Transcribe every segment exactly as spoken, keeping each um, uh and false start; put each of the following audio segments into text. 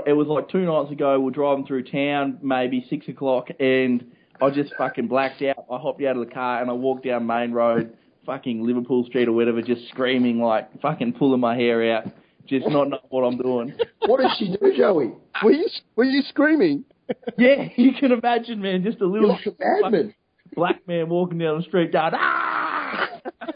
It was like two nights ago. We were driving through town, maybe six o'clock, and I just fucking blacked out. I hopped out of the car and I walked down Main Road, fucking Liverpool Street or whatever, just screaming, like fucking pulling my hair out, just not knowing what I'm doing. What did she do, Joey? Were you were you screaming? Yeah, you can imagine, man, just a little You're like a madman. black man walking down the street going, ah!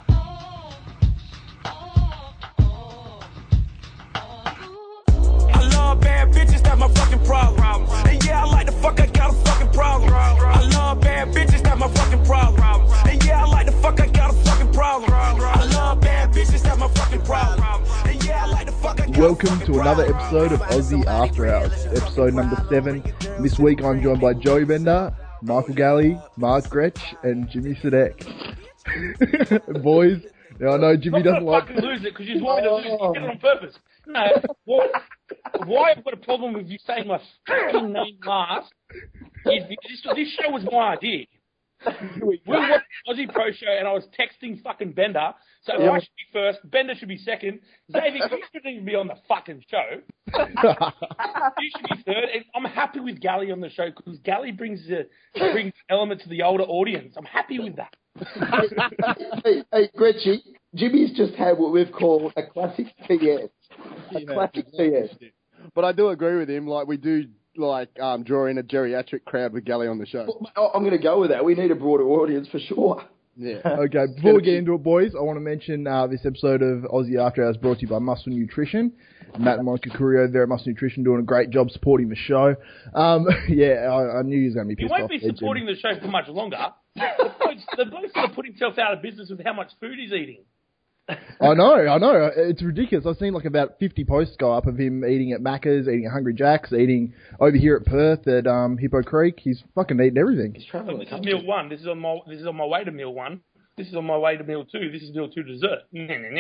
I love bad bitches, that's my fucking problem. And yeah, I like the fuck, I got a fucking problem. I love bad bitches, that's my fucking problem. And yeah, I like the fuck, I got a fucking problem. I love bad bitches, that's my fucking problem. And yeah, I like the fuck, I got Welcome to another episode of Aussie After Hours, episode number seven. This week I'm joined by Joey Bender, Michael Galley, Mark Gretsch, and Jimmy Sadek. Boys, now I know Jimmy doesn't like... fucking lose it because you just want me to lose it. You did it on purpose. No, why, why I've got a problem with you saying my fucking name last is this, this show was my idea. We were watching Aussie Pro Show and I was texting fucking Bender, so yeah. I should be first, Bender should be second, Xavier, you shouldn't even be on the fucking show. You should be third, and I'm happy with Gally on the show because Gally brings a, brings element to the older audience. I'm happy with that. hey, hey, Gretchy, Jimmy's just had what we've called a classic P S. A yeah, classic P S. But I do agree with him, like we do like um, draw in a geriatric crowd with Gally on the show. Well, I'm going to go with that. We need a broader audience for sure. Yeah. Okay, before we get into it, boys, I want to mention uh, this episode of Aussie After Hours brought to you by Muscle Nutrition. Matt and Monica Curio there at Muscle Nutrition doing a great job supporting the show. Um, yeah, I, I knew he was going to be pissed off. He won't be supporting the show for much longer. The bloke's, the bloke's going to put himself out of business with how much food he's eating. I know, I know. It's ridiculous. I've seen like about fifty posts go up of him eating at Macca's, eating at Hungry Jack's, eating over here at Perth at um, Hippo Creek. He's fucking eating everything. He's traveling. This is meal one. This is on my. This is on my way to meal one. This is on my way to meal two. This is meal two dessert. Nah, nah,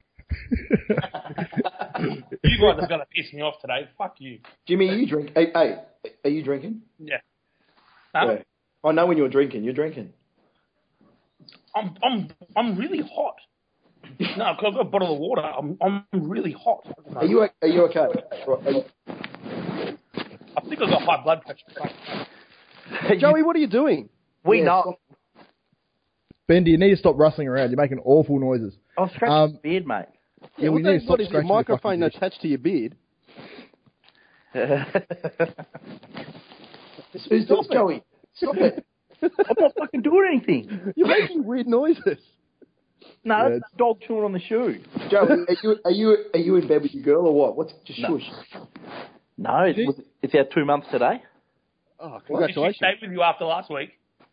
nah. You guys are gonna piss me off today. Fuck you, Jimmy. Are you drink? Hey, hey, are you drinking? Yeah. Huh? Yeah. I know when you're drinking. You're drinking. I'm. I'm. I'm really hot. No, because I've got a bottle of water. I'm I'm really hot. Are you Are you okay? Are you... I think I've got high blood pressure. Joey, what are you doing? We yeah, know. Stop. Ben, you need to stop rustling around. You're making awful noises. I'm scratching Um, the beard, mate. Yeah, we what need to stop what is your scratching your microphone fucking attached to your beard? Who's Stop Joey? Stop it. I'm not fucking doing anything. You're making weird noises. No, Yeah, that's a dog chewing on the shoe. Joey, are you are you are you in bed with your girl or what? What's just No. shush? No, it's, it's our two months today. Oh, Did she congratulations. stay with you after last week?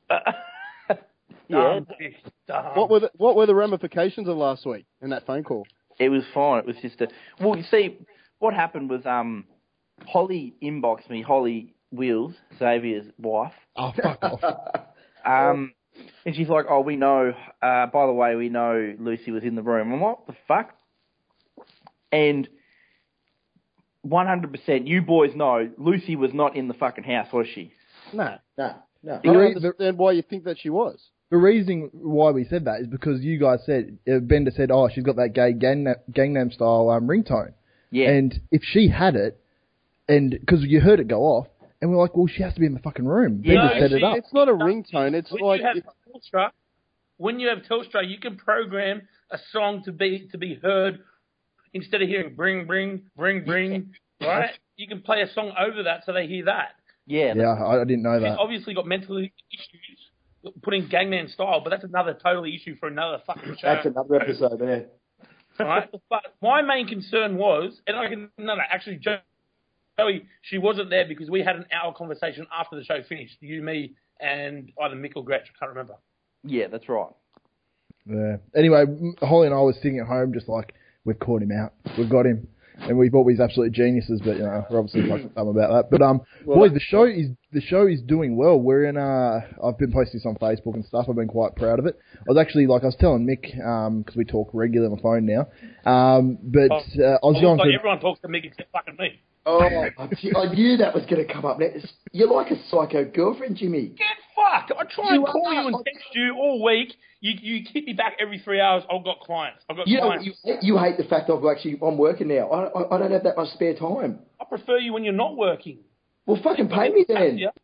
Yeah, Dumb bitch, dumb. What were the, what were the ramifications of last week in that phone call? it was fine. It was just a... Well, you see, what happened was um, Holly inboxed me, Holly Wheels, Xavier's wife. Oh, fuck off. Um, and she's like, oh, we know, uh, by the way, we know Lucy was in the room. I'm like, what the fuck? And one hundred percent, you boys know, Lucy was not in the fucking house, was she? No. No, no. I don't understand why you think that she was. The reason why we said that is because you guys said, uh, Bender said, oh, she's got that gay Gangnam, Gangnam style um, ringtone. Yeah. And if she had it, and because you heard it go off, and we're like, well, she has to be in the fucking room. Yeah, Bender set she- it up. It's not a ringtone. It's when like you have it- Telstra, when you have Telstra, you can program a song to be to be heard instead of hearing bring, bring, bring, bring. Right? You can play a song over that so they hear that. Yeah. Yeah, I, I didn't know She's that. obviously got mental issues putting Gangnam Style, but that's another totally issue for another fucking show. That's another episode, yeah. Right? But my main concern was, and I can no, no, actually, Joey, she wasn't there because we had an hour conversation after the show finished. You, me, and either Mick or Gretsch. I can't remember. Yeah, that's right. Yeah. Anyway, Holly and I was sitting at home just like, we've caught him out. We've got him. And we thought we was absolute geniuses, but you know, we're obviously fucking dumb about that. But um, Well, boys, the show is the show is doing well. We're in uh, I've been posting this on Facebook and stuff. I've been quite proud of it. I was actually like I was telling Mick um, because we talk regularly on the phone now. Um, but uh, I was going like through. everyone talks to Mick except fucking me. Oh, I, I knew that was going to come up next. You're like a psycho girlfriend, Jimmy. Get fucked. I try You and call are. you and text you all week. You you hit me back every three hours. I've got clients. I've got You know, clients. you, you hate the fact I've actually I'm working now. I, I I don't have that much spare time. I prefer you when you're not working. Well, fucking pay me then. Yeah.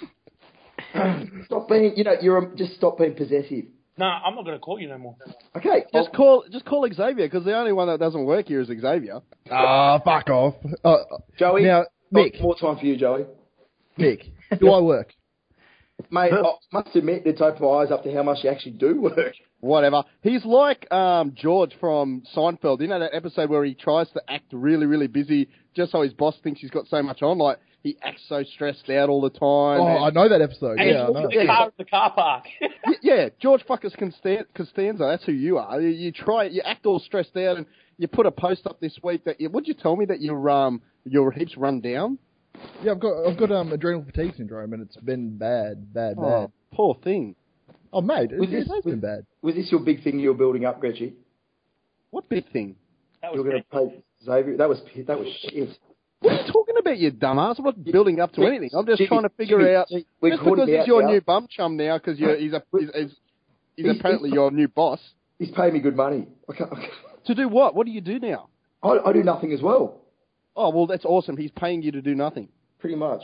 Stop being, you know, you're a, just stop being possessive. No, I'm not going to call you no more. Okay, Just I'll- call just call Xavier, because the only one that doesn't work here is Xavier. Ah, fuck off. Uh, Joey. now, Mick, more time for you, Joey. Mick, do I work? Mate, I must admit that opened my eyes up to how much you actually do work. Whatever. He's like um, George from Seinfeld. You know that episode where he tries to act really, really busy just so his boss thinks he's got so much on? Like, he acts so stressed out all the time. Oh, and- I know that episode. And Yeah, I you know. walk the car in the car park. Y- yeah, George fuckers Constan- Costanza, that's who you are. You, you try, you act all stressed out, and you put a post up this week that you, would you tell me that your um your heaps run down? Yeah, I've got I've got um, adrenal fatigue syndrome, and it's been bad, bad, bad. Oh, poor thing. Oh, mate, it, Was it this- has was- been bad. Was this your big thing you were building up, Gretchy? What big thing? That You was were going to pay Xavier? That was that was shit. What are you talking about, you dumbass? I'm not building up to anything. I'm just Jimmy, trying to figure Jimmy, out. Jimmy, we're Just calling because him he's out your now. new bum chum now, because he's a he's, he's, he's He's- apparently he's- your new boss. He's paying me good money. I, can't, I, can't- To do what? What do you do now? I, I do nothing as well, Oh, well, that's awesome. He's paying you to do nothing. pretty much.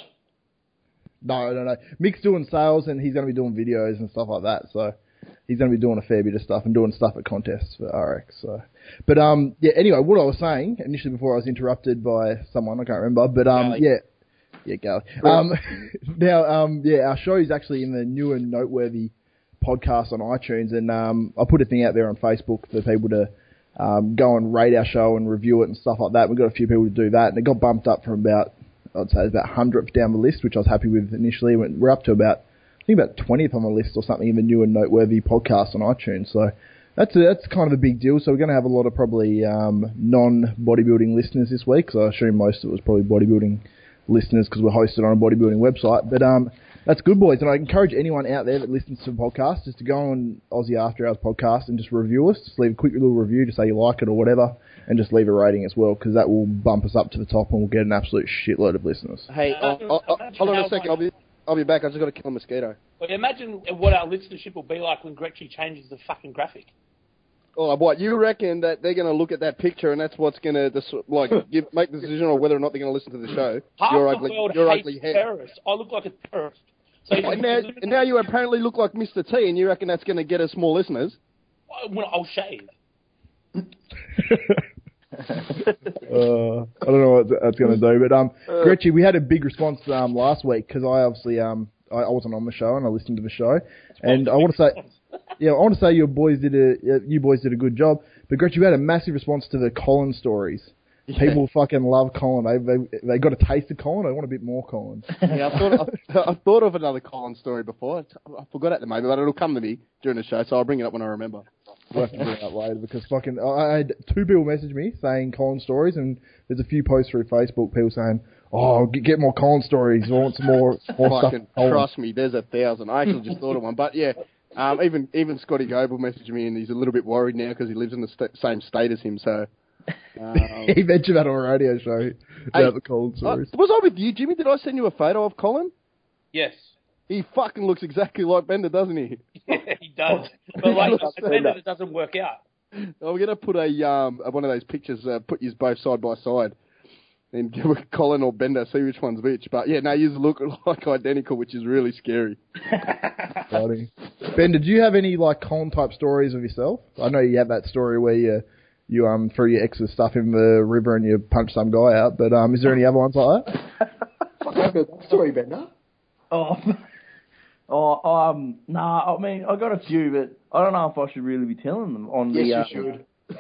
No, no, no. Mick's doing sales, and he's going to be doing videos and stuff like that. So he's going to be doing a fair bit of stuff and doing stuff at contests for R X. So, but um, yeah. Anyway, what I was saying initially before I was interrupted by someone I can't remember, but um, Gally. yeah, yeah, Gally. Um, now um, yeah, our show is actually in the new and noteworthy podcast on iTunes, and um, I put a thing out there on Facebook for people to um, go and rate our show and review it and stuff like that. We've got a few people to do that, and it got bumped up from about, I'd say, about hundredth down the list, which I was happy with initially. We're up to about, I think about twentieth on the list or something in the new and noteworthy podcast on iTunes. So that's a, that's kind of a big deal. So we're going to have a lot of probably um, non-bodybuilding listeners this week. So I assume most of it was probably bodybuilding listeners because we're hosted on a bodybuilding website. But um, that's good, boys. And I encourage anyone out there that listens to the podcast just to go on Aussie After Hours podcast and just review us. Just leave a quick little review to say you like it or whatever, and just leave a rating as well, because that will bump us up to the top and we'll get an absolute shitload of listeners. Hey, Uh, oh, oh, oh, imagine hold on how a second. much- I'll be I'll be back. I just got to kill a mosquito. But imagine what our listenership will be like when Gretchen changes the fucking graphic. Oh, what, you reckon that they're going to look at that picture and that's what's going to like give, make the decision on whether or not they're going to listen to the show? Half your the ugly, world your hates ugly head. terrorists. I look like a terrorist. So if And now, and now you apparently look like Mister T, and you reckon that's going to get us more listeners? when I'll shave. uh, I don't know what that's going to do, but um, Gretchen, we had a big response um last week because I obviously um I, I wasn't on the show and I listened to the show, and I want to say, yeah, I want to say your boys did a you boys did a good job, but Gretchen, we had a massive response to the Colin stories. Yeah. People fucking love Colin. They, they they got a taste of Colin. They want a bit more Colin. Yeah, I thought I, I thought of another Colin story before. I forgot at the moment, but it'll come to me during the show, so I'll bring it up when I remember. We'll have to bring it up later because fucking I I had two people message me saying Colin stories, and there's a few posts through Facebook people saying, "Oh, get, get more Colin stories. I want some more more stuff." Fucking Colin." trust me, there's a thousand. I actually just thought of one, but yeah. Um, even even Scotty Goble messaged me, and he's a little bit worried now because he lives in the st- same state as him. So um, He mentioned that on a radio show about the Colin uh, stories. was I with you, Jimmy? Did I send you a photo of Colin? Yes. He fucking looks exactly like Bender, doesn't he? he does. But like, I said that it doesn't work out. I'm gonna put a um one of those pictures, uh, put you both side by side, and give it Colin or Bender, see which one's which. But yeah, no, you look like identical, which is really scary. Funny. Ben, did you have any like Colin type stories of yourself? I know you had that story where you you um threw your ex's stuff in the river and you punched some guy out. But um, is there any other ones like that? Fuck, I've heard that story, Bender. Oh, oh, um, nah. I mean, I got a few, but I don't know if I should really be telling them on the. Yes, you uh, should.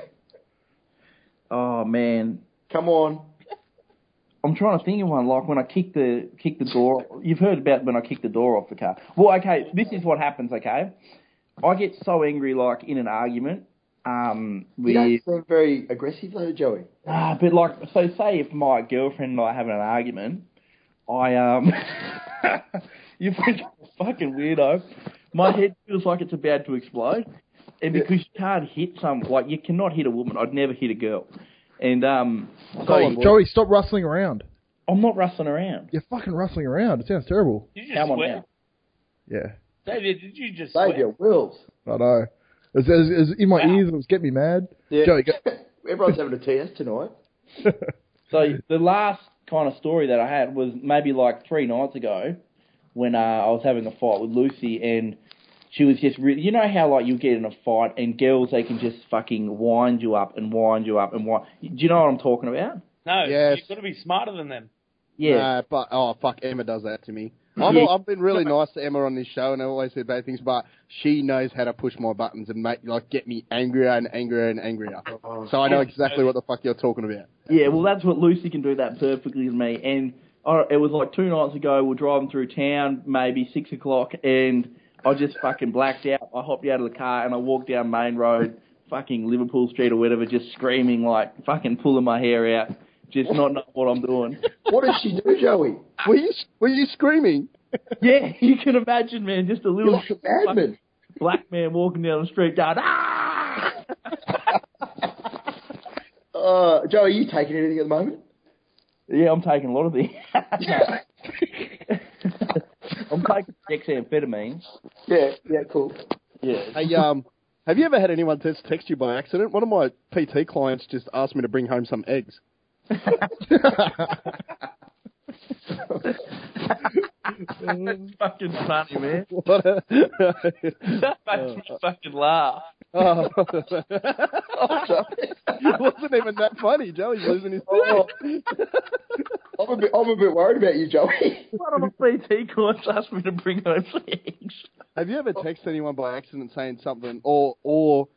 Oh man, Come on. I'm trying to think of one. Like when I kicked the kicked the door. You've heard about when I kicked the door off the car. Well, okay, this is what happens. Okay, I get so angry, like in an argument. Um, You with don't seem very aggressive, though, Joey. ah, but like, so say if my girlfriend and I have an argument, I um, you think I'm a fucking weirdo. My head feels like it's about to explode, and because you can't hit some, like you cannot hit a woman. I'd never hit a girl, and um, so Joey, Joey, stop rustling around. I'm not rustling around. You're fucking rustling around. It sounds terrible. Did you just Come on swear? now. Yeah, David, did you just Save swear? your wills. I know. It was, it was in my Wow. ears. It was getting me mad. Yeah. Joey, go. Everyone's having a T S tonight. So the last kind of story that I had was maybe like three nights ago when uh, I was having a fight with Lucy, and she was just really, you know how like you get in a fight and girls, they can just fucking wind you up and wind you up and wind. Do you know what I'm talking about? No, Yes. you've got to be smarter than them. Yeah. Nah, but oh fuck, Emma does that to me. I've, Yeah. I've been really nice to Emma on this show, and I always said bad things, but she knows how to push my buttons and make like get me angrier and angrier and angrier. So I know exactly what the fuck you're talking about. Yeah, well, that's what Lucy can do that perfectly with me. And uh, it was like two nights ago, we we're driving through town, maybe six o'clock, and I just fucking blacked out. I hopped out of the car and I walked down Main Road, fucking Liverpool Street or whatever, just screaming, like fucking pulling my hair out, just not knowing what I'm doing. What did she do, Joey? Were you were you screaming? Yeah, you can imagine, man, just a You're little like a madman. black man walking down the street going, ah! Uh, Joey, are you taking anything at the moment? Yeah, I'm taking a lot of these. I'm taking dexamphetamine. Yeah, yeah, cool. Yeah. Hey, um, have you ever had anyone text, text you by accident? One of my P T clients just asked me to bring home some eggs. That's fucking funny, man. What a- That makes me fucking laugh. Oh. It wasn't even that funny. Joey's losing his Oh. shit. I'm a bit, I'm a bit worried about you, Joey. One of my P T clients asked me to bring home some eggs. Have you ever texted anyone by accident saying something, or or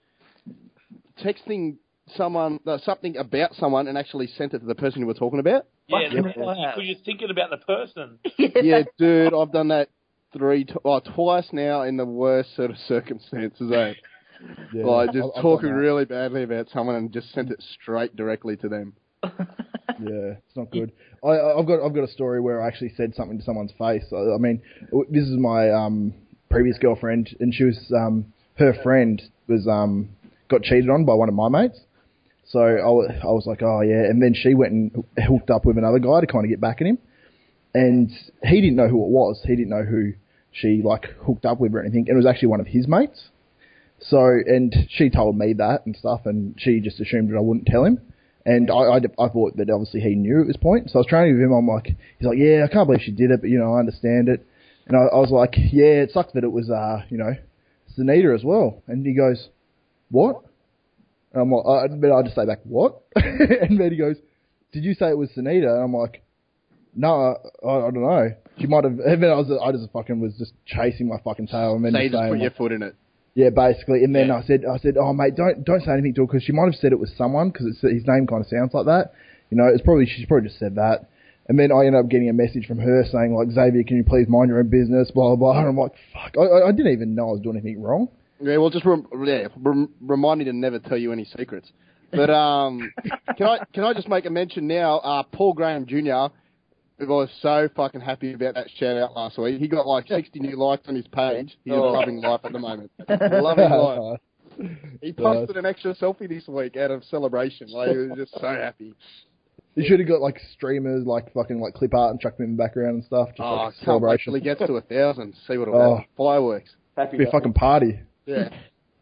texting someone uh, something about someone and actually sent it to the person you were talking about? Yeah, Fucking because hell. you're thinking about the person. Yeah, dude, I've done that three, t- oh, twice now in the worst sort of circumstances. Eh? Yeah, Like just I've- I've talking done that. really badly about someone and just sent it straight directly to them. Yeah, it's not good. I, I've got I've got a story where I actually said something to someone's face. I, I mean, w- this is my um, previous girlfriend, and she was um, her friend was um, got cheated on by one of my mates. So I was, I was like, oh yeah, and then she went and hooked up with another guy to kind of get back at him, and he didn't know who it was. He didn't know who she like hooked up with or anything, and it was actually one of his mates. So, and she told me that and stuff, and she just assumed that I wouldn't tell him. And I, I, I thought that obviously he knew at this point. So I was training with him. I'm like, he's like, yeah, I can't believe she did it, but you know, I understand it. And I, I was like, yeah, it sucks that it was, uh, you know, Sunita as well. And he goes, what? And I'm like, uh, but I just say back, what? And then he goes, did you say it was Sunita? And I'm like, no, I, I don't know. She might have. And then I was, I just fucking was just chasing my fucking tail. And then So you just just saying, put your like, foot in it. yeah, basically. And then Yeah. I said, I said, oh mate, don't don't say anything to her because she might have said it was someone because his name kind of sounds like that. You know, it's probably she's probably just said that. And then I ended up getting a message from her saying like, Xavier, can you please mind your own business? Blah blah blah. And I'm like, fuck, I, I didn't even know I was doing anything wrong. Yeah, well, just rem- yeah, rem- remind me to never tell you any secrets. But um, can I can I just make a mention now? Uh, Paul Graham Junior I was so fucking happy about that shout out last week. He got like sixty new likes on his page. He's Oh. loving life at the moment. Loving life. He posted an extra selfie this week out of celebration. Like, he was just so happy. You should have got like streamers, like fucking like clip art and chucked them in the background and stuff. Just Oh, I like can't wait celebration. till he gets to a thousand. See what Oh. about fireworks. Happy Be a day. fucking party. Yeah.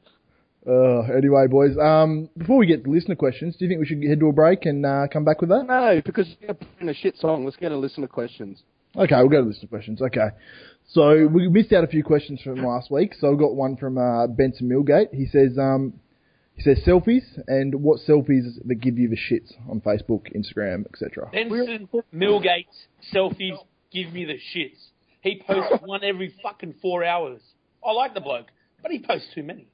Uh, anyway, boys, um, before we get to listener questions, do you think we should head to a break and uh, come back with that? No, because you're putting a shit song. Let's get a listener questions. Okay, we'll go to listener questions. Okay. So we missed out a few questions from last week. So I've got one from uh, Benson Millgate. He says, um, he says selfies and what selfies that give you the shits on Facebook, Instagram, et cetera. Benson Millgate's selfies give me the shits. He posts one every fucking four hours. I like the bloke, but he posts too many.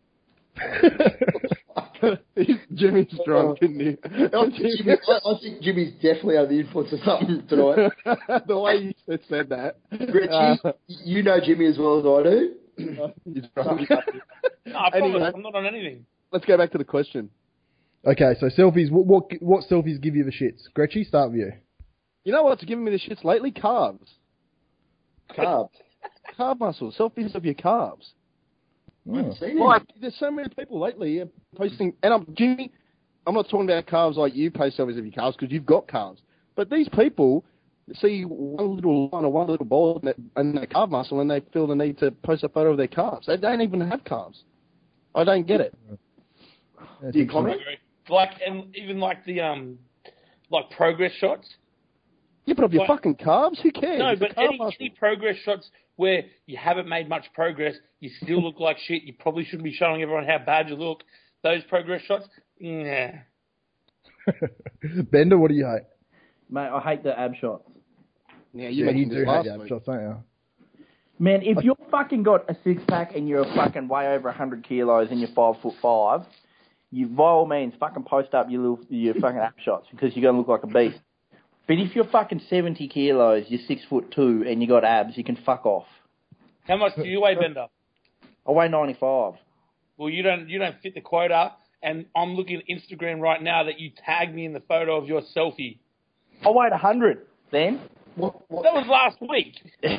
Jimmy's drunk, isn't he? I think, Jimmy, I, I think Jimmy's definitely under the influence of something tonight. The way you said- said that. Richie, Uh, you know Jimmy as well as I do. he's drunk. No, I promise Anyway. I'm not on anything. Let's go back to the question. Okay, so selfies. What, what what selfies give you the shits? Gretchy, start with you. You know what's giving me the shits lately? Calves. Carbs. Calf muscles. Selfies of your calves. I haven't seen Like, him. there's so many people lately uh, posting, and I'm Jimmy. I'm not talking about calves like you post selfies of your calves because you've got calves. But these people see one little line or one little ball in their, in their calf muscle, and they feel the need to post a photo of their calves. They don't even have calves. I don't get it. Do you comment? Like, and even like the um, like progress shots. You put up your Like- fucking calves. Who cares? No, It's a but calf any, muscle. any progress shots where you haven't made much progress, you still look like shit. You probably shouldn't be showing everyone how bad you look. Those progress shots, nah. Bender, what do you hate? Mate, I hate the ab shots. Yeah, you Yeah, you mentioned do this hate last the ab week. shots, don't you? Man, if you've fucking got a six pack and you're fucking way over one hundred kilos and you're five foot five, you by all means fucking post up your little your fucking ab shots because you're gonna look like a beast. But if you're fucking seventy kilos, you're six foot two and you got abs, you can fuck off. How much do you weigh, Bender? I weigh ninety-five. Well, you don't you don't fit the quota, and I'm looking at Instagram right now that you tagged me in the photo of your selfie. I weighed one hundred then. What, what, That was last week.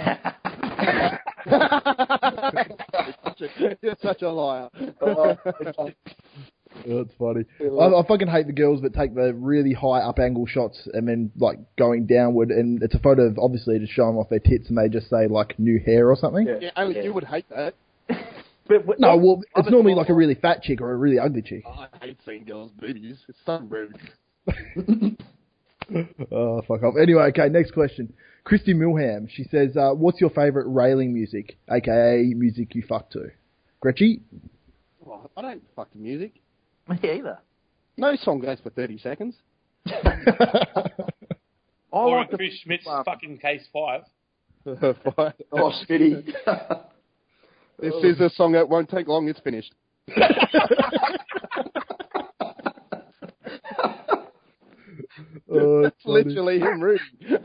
You're such a liar. uh, Oh, it's funny. I, I fucking hate the girls that take the really high up angle shots and then like going downward, and it's a photo of obviously just showing off their tits, and they just say like new hair or something. Yeah. Yeah, only you would hate that. But, but No, well, it's I'm a normally small like a really fat chick or a really ugly chick. I hate seeing girls' boobies. It's so rude. Oh, fuck off. Anyway, okay, next question. Christy Milham, she says, uh, what's your favourite railing music, aka music you fuck to? Gretchy? Well, I don't fuck the music. me either. No song goes for thirty seconds. I Or like the Chris Schmidt's um, fucking case five. Fine. oh, Spitty. This is a song that won't take long. It's finished. Oh, That's it's funny. literally him rude.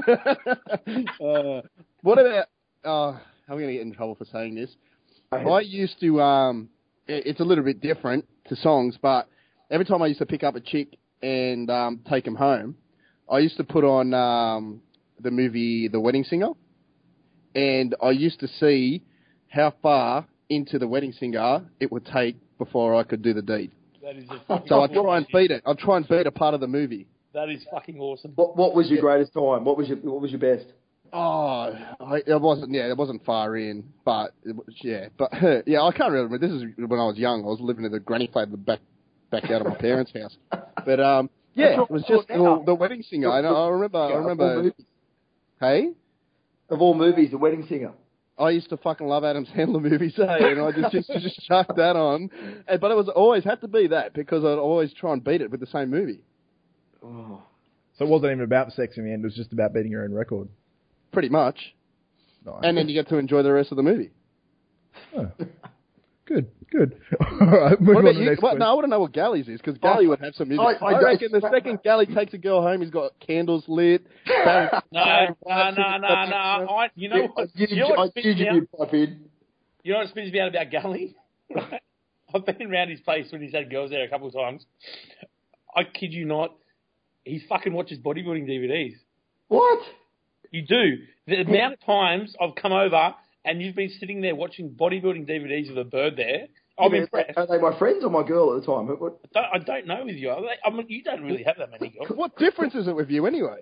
uh, what about? Uh, I'm going to get in trouble for saying this. I used to. Um, it- it's a little bit different to songs, but every time I used to pick up a chick and um, take him home, I used to put on um, the movie The Wedding Singer, and I used to see how far into The Wedding Singer it would take before I could do the deed. That is a fucking So I'd awesome try and idea. beat it. I'd try and beat a part of the movie. That is fucking awesome. What, what was your greatest time? What was your What was your best? Oh, I, it wasn't. Yeah, it wasn't far in, but it was, yeah, but yeah, I can't remember. This is when I was young. I was living in the granny flat in the back backyard of my parents' house. But um, yeah, it was just the, the Wedding Singer. I, I remember. I Of all remember. movies, Hey, of all movies, The Wedding Singer. I used to fucking love Adam Sandler movies, hey, and I just just just chucked that on. And, but it was always had to be that because I'd always try and beat it with the same movie. Oh. So it wasn't even about sex in the end, it was just about beating your own record. Pretty much. Nice. And then you get to enjoy the rest of the movie. Oh. Good, good. All right, moving What on about to the you? next What, question. no, I want to know what Gally's is, because Gally would have some music. I- I I, don't- reckon the second Gally takes a girl home, he's got candles lit. Barry- No, no, no, no, no. I, you know what? I did, You know I what did spins me you out? pop in. You know what spins me out about Gully? Right? I've been around his place when he's had girls there a couple of times. I kid you not, he fucking watches bodybuilding D V Ds. What? You do. The amount of times I've come over and you've been sitting there watching bodybuilding D V Ds with a bird there, I'm Yeah, impressed. Are they my friends or my girl at the time? What? I don't, I don't know with you. Are they, I mean, you don't really have that many girls. What difference is it with you anyway?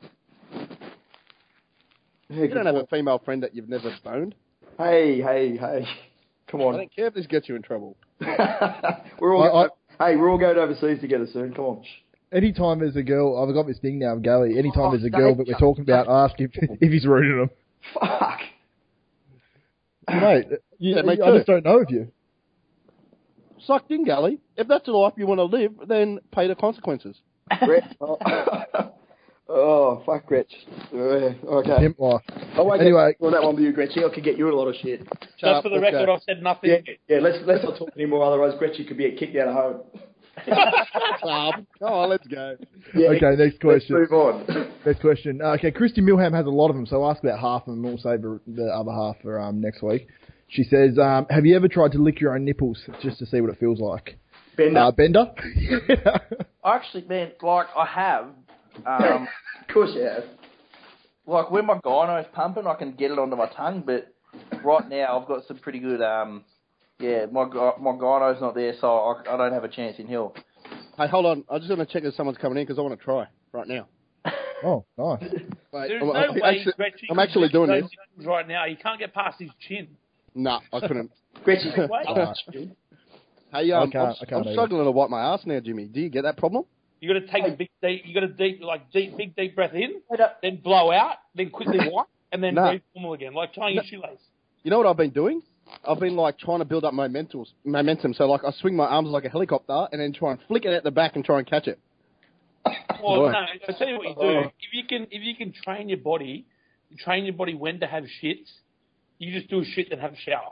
Yeah, You good don't have a point. female friend that you've never stoned. Hey, hey, hey. Come I on. don't care if this gets you in trouble. we're all. I- hey, we're all going overseas together soon. Come on. Anytime there's a girl, I've got this thing now of Gally, anytime Oh, there's a girl that we're talking about, ask if, if he's rude to them. Fuck. Mate, you, Yeah, me I too. just don't know of you. Sucked in, Gally. If that's the life you want to live, then pay the consequences. Gretch. Oh, oh fuck, Gretch. Uh, okay. Pimp life. I won't Anyway. get on that one with you, Gretchy. I could get you in a lot of shit. Just up, for the let's record, go. I've said nothing. Yeah, yeah. Let's let's not talk anymore. Otherwise, Gretchy could be kicked out of home. Club. Come on, let's go. Yeah, Okay, next let's question. move on. Next question. Uh, okay, Christy Milham has a lot of them, so I'll ask about half of them. We'll save the the other half for um, next week. She says, um, have you ever tried to lick your own nipples just to see what it feels like? Bender. Uh, Bender? Actually, man, like I have, um, Of course you have. like when my gyno's pumping, I can get it onto my tongue. But right now, I've got some pretty good. Um, yeah, my gy- my gyno's not there, so I, I don't have a chance in hell. Hey, hold on. I just want to check if someone's coming in because I want to try right now. Oh, nice. Wait, There's I'm, no I'm way actually, Gretchen I'm can actually do doing those this. things right now. He can't get past his chin. Nah, I couldn't. Gretchy. Wait. Alright. Hey, um, I can't- I'm, I can't I'm either. struggling to wipe my ass now, Jimmy. Do you get that problem? You got to take a big deep. You got to deep like deep, big deep breath in, Wait up. then blow out, then quickly wipe, and then No. breathe normal again, like tying your shoelace. You know what I've been doing? I've been like trying to build up momentum. Momentum. So like I swing my arms like a helicopter, and then try and flick it at the back and try and catch it. Well, Boy. no, I'll tell you what you do. If you can, if you can train your body, train your body when to have shits, you just do a shit then have a shower.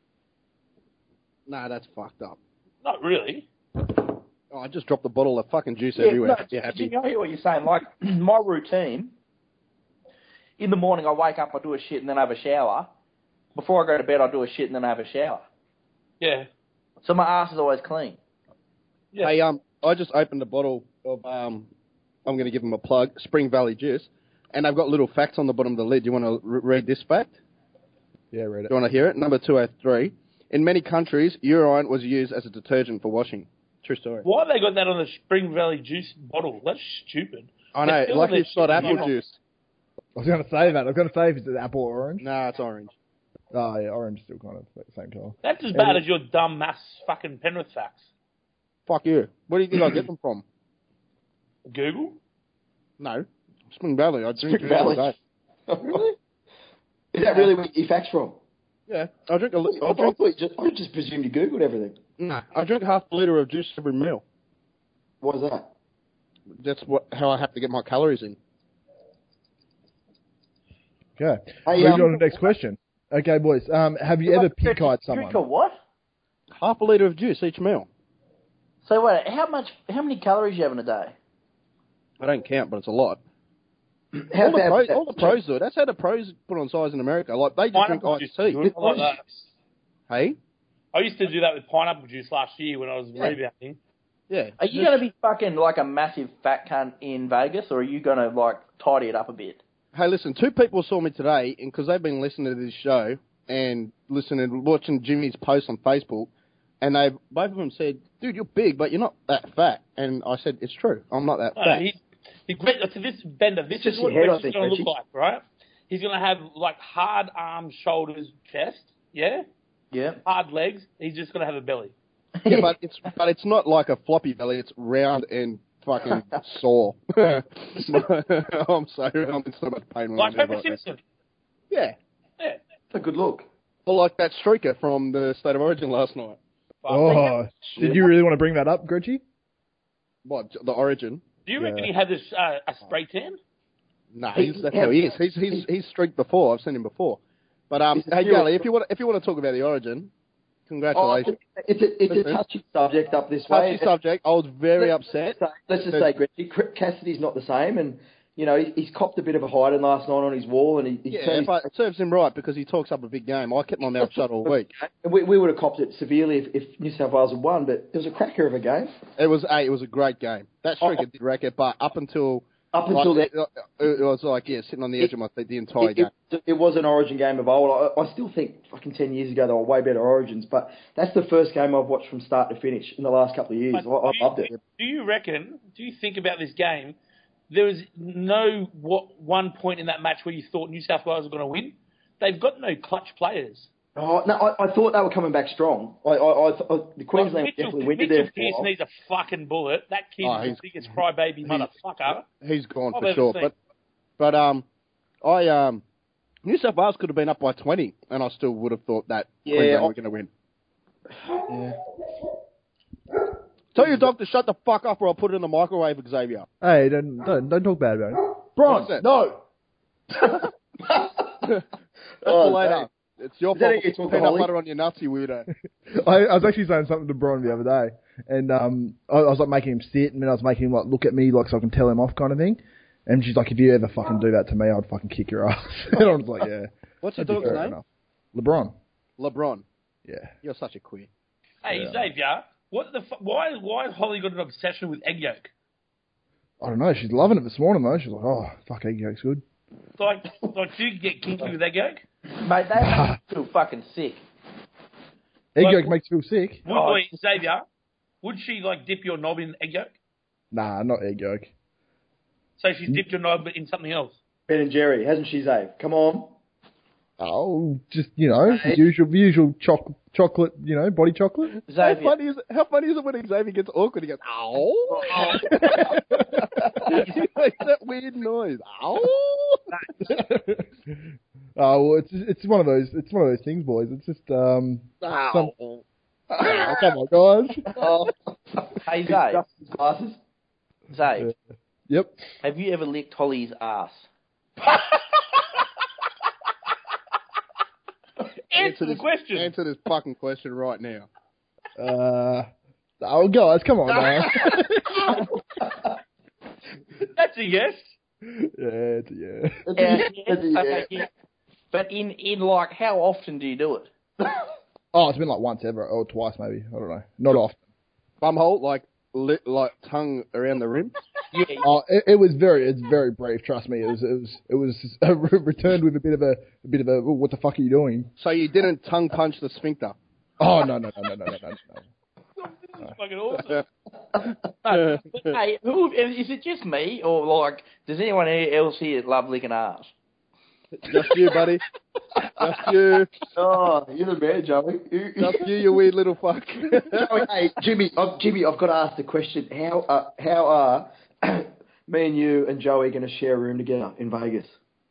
Nah, that's fucked up. Not really. Oh, I just dropped the bottle of fucking juice Yeah, everywhere. no, You're happy. Jimmy, I hear what you're saying. Like, my routine, in the morning I wake up, I do a shit and then I have a shower. Before I go to bed, I do a shit and then I have a shower. Yeah. So my ass is always clean. Yeah. Hey, um, I just opened a bottle of um, I'm going to give them a plug, Spring Valley juice, and I've got little facts on the bottom of the lid. Do you want to re- read this fact? Yeah, read it. Do you want to hear it? Number two oh three. In many countries, urine was used as a detergent for washing. True story. Why have they got that on the Spring Valley juice bottle? That's stupid. I know, They're like filling it's not their apple shit with juice. I was going to say that. I was going to say if it's apple or orange. Nah, it's orange. Oh, yeah, orange is still kind of the same colour. That's as bad as your dumb mass fucking Penrith facts. Fuck you. Where do you think I get them from? Google? No. Spring Valley. I drink Spring it every Valley. day. Oh, really? Is that really where your facts from? Yeah. I drink a li- I, I drink, thought you just, I just presumed you Googled everything. nah, I drink half a litre of juice every meal. What is that? That's what how I have to get my calories in. Okay. Hey, Moving um, on to the next question. Okay, boys. Um, have you ever pig kite someone? Drink a what? Half a litre of juice each meal. So wait, how much? How many calories you have in a day? I don't count, but it's a lot. How all, the bad pros, was that? all the pros do it. That's how the pros put on size in America. Like, they just drink Pineapple iced juice. tea. Good. I like that. Hey? I used to do that with pineapple juice last year when I was Yeah. rebounding. Yeah. Are you going to be fucking like a massive fat cunt in Vegas, or are you going to like tidy it up a bit? Hey, listen, two people saw me today, and because they've been listening to this show and listening, watching Jimmy's post on Facebook, and they both of them said, "Dude, you're big, but you're not that fat." And I said, "It's true. I'm not that No, fat." he, he, so this Bender, this Just is what your head, I Rex is think, going to look Reggie. like, right? He's going to have like hard arms, shoulders, chest, yeah, Yeah. hard legs. He's just going to have a belly. Yeah, but it's but it's not like a floppy belly. It's round and fucking sore. I'm sorry, I'm in so much pain when Like I do Homer that. Simpson. Yeah, Yeah. That's a good look. or like that streaker from the State of Origin last night. Fuck. Oh, did you really want to bring that up, Gretchy? What, the Origin? Do you reckon Yeah. he had this uh, a spray tan? No, he's, that's how he is. He's he's he's streaked before. I've seen him before. But um, It's hey still- Gally, if you want if you want to talk about the Origin, Oh, congratulations. it's a, it's a Listen. touchy subject up this way. Touchy subject. I was very upset. So, let's just say, Gretchen, Cassidy's not the same, and you know he, he's copped a bit of a hiding last night on his wall, and he, he Yeah, turned but it serves him right because he talks up a big game. I kept my mouth shut all week. his, we, we would have copped it severely if, if New South Wales had won, but it was a cracker of a game. It was a it was a great game. That streaker did wreck it, but up until Up until like, then, it, it was like yeah, sitting on the edge of my seat the entire it, game. it, it was an Origin game of old. I, I still think fucking ten years ago they were way better Origins, but that's the first game I've watched from start to finish in the last couple of years. But I, I do you loved it. think- Do you reckon? Do you think about this game? There was no what one point in that match where you thought New South Wales were going to win. They've got no clutch players. Oh, no, I, I thought they were coming back strong. I, I, I, I the Queensland Like, Mitchell, definitely winded Mitchell there for a Pearce while. needs a fucking bullet. That kid Oh, is he's- the biggest crybaby motherfucker. He's gone I've for ever sure. seen. But but um, I um, New South Wales could have been up by twenty, and I still would have thought that Yeah, Queensland I- were going to win. Yeah. Tell your dog to shut the fuck up, or I'll put it in the microwave, Xavier. Hey, don't don't, don't talk bad about it. What's that? No. That's Oh, for later. no. It's your Is that fault. how you talk to Peanut Holly? butter on your nuts, you weirdo. I, I was actually saying something to Brian the other day, and um, I, I was like making him sit, and then I was making him like look at me, like so I can tell him off, kind of thing. And she's like, "If you ever fucking do that to me, I'd fucking kick your ass." And I was like, "Yeah." What's your that'd be dog's fair name? enough. LeBron. LeBron. Yeah. You're such a queer. Hey Yeah. Xavier, what the fu- why why has Holly got an obsession with egg yolk? I don't know. She's loving it this morning though. She's like, "Oh, fuck, egg yolk's good." Like like do you get kinky with egg yolk? Mate, they make me feel fucking sick. Egg Like- yolk makes you feel sick. Would, Oh, wait, Xavier, would she like dip your knob in egg yolk? Nah, not egg yolk. So she's dipped your knob in something else. Ben and Jerry, hasn't she, Zave? Come on. Oh, just, you know, the usual, usual choc- chocolate, you know, body chocolate. How Xavier. funny is it? How funny is it when Xavier gets awkward? He goes, "Ow!" He makes that weird noise. Ow! Oh, well, it's it's one of those it's one of those things, boys. It's just um. Ow! Some, oh, come on, guys. Oh, Hey, he's Zay. just his glasses. Zay, Yep. have you ever licked Holly's ass? Answer the this, question. Answer this fucking question right now. Uh. Oh, guys, come on, man. That's a yes. Yeah, it's, yeah. That's Yeah, a- yeah, that's a- okay, yeah. But in, in like, how often do you do it? Oh, it's been like once ever, or twice maybe. I don't know. Not often. Bumhole, like li- like tongue around the rim. Yeah, Oh, it, it was very, it's very brief. Trust me, it was, it was, it was uh, returned with a bit of a, a bit of a. "Oh, what the fuck are you doing?" So you didn't tongue punch the sphincter. Oh no, no, no, no, no, no, no. no. Fucking awesome. no, but, hey, who, is it just me, or like, does anyone else here love licking ass? Just you, buddy. Just you. Oh, you're the man, Joey. You- Just you, you weird little fuck. Joey, hey, Jimmy, I've, Jimmy, I've got to ask the question. How uh, how are me and you and Joey going to share a room together in Vegas?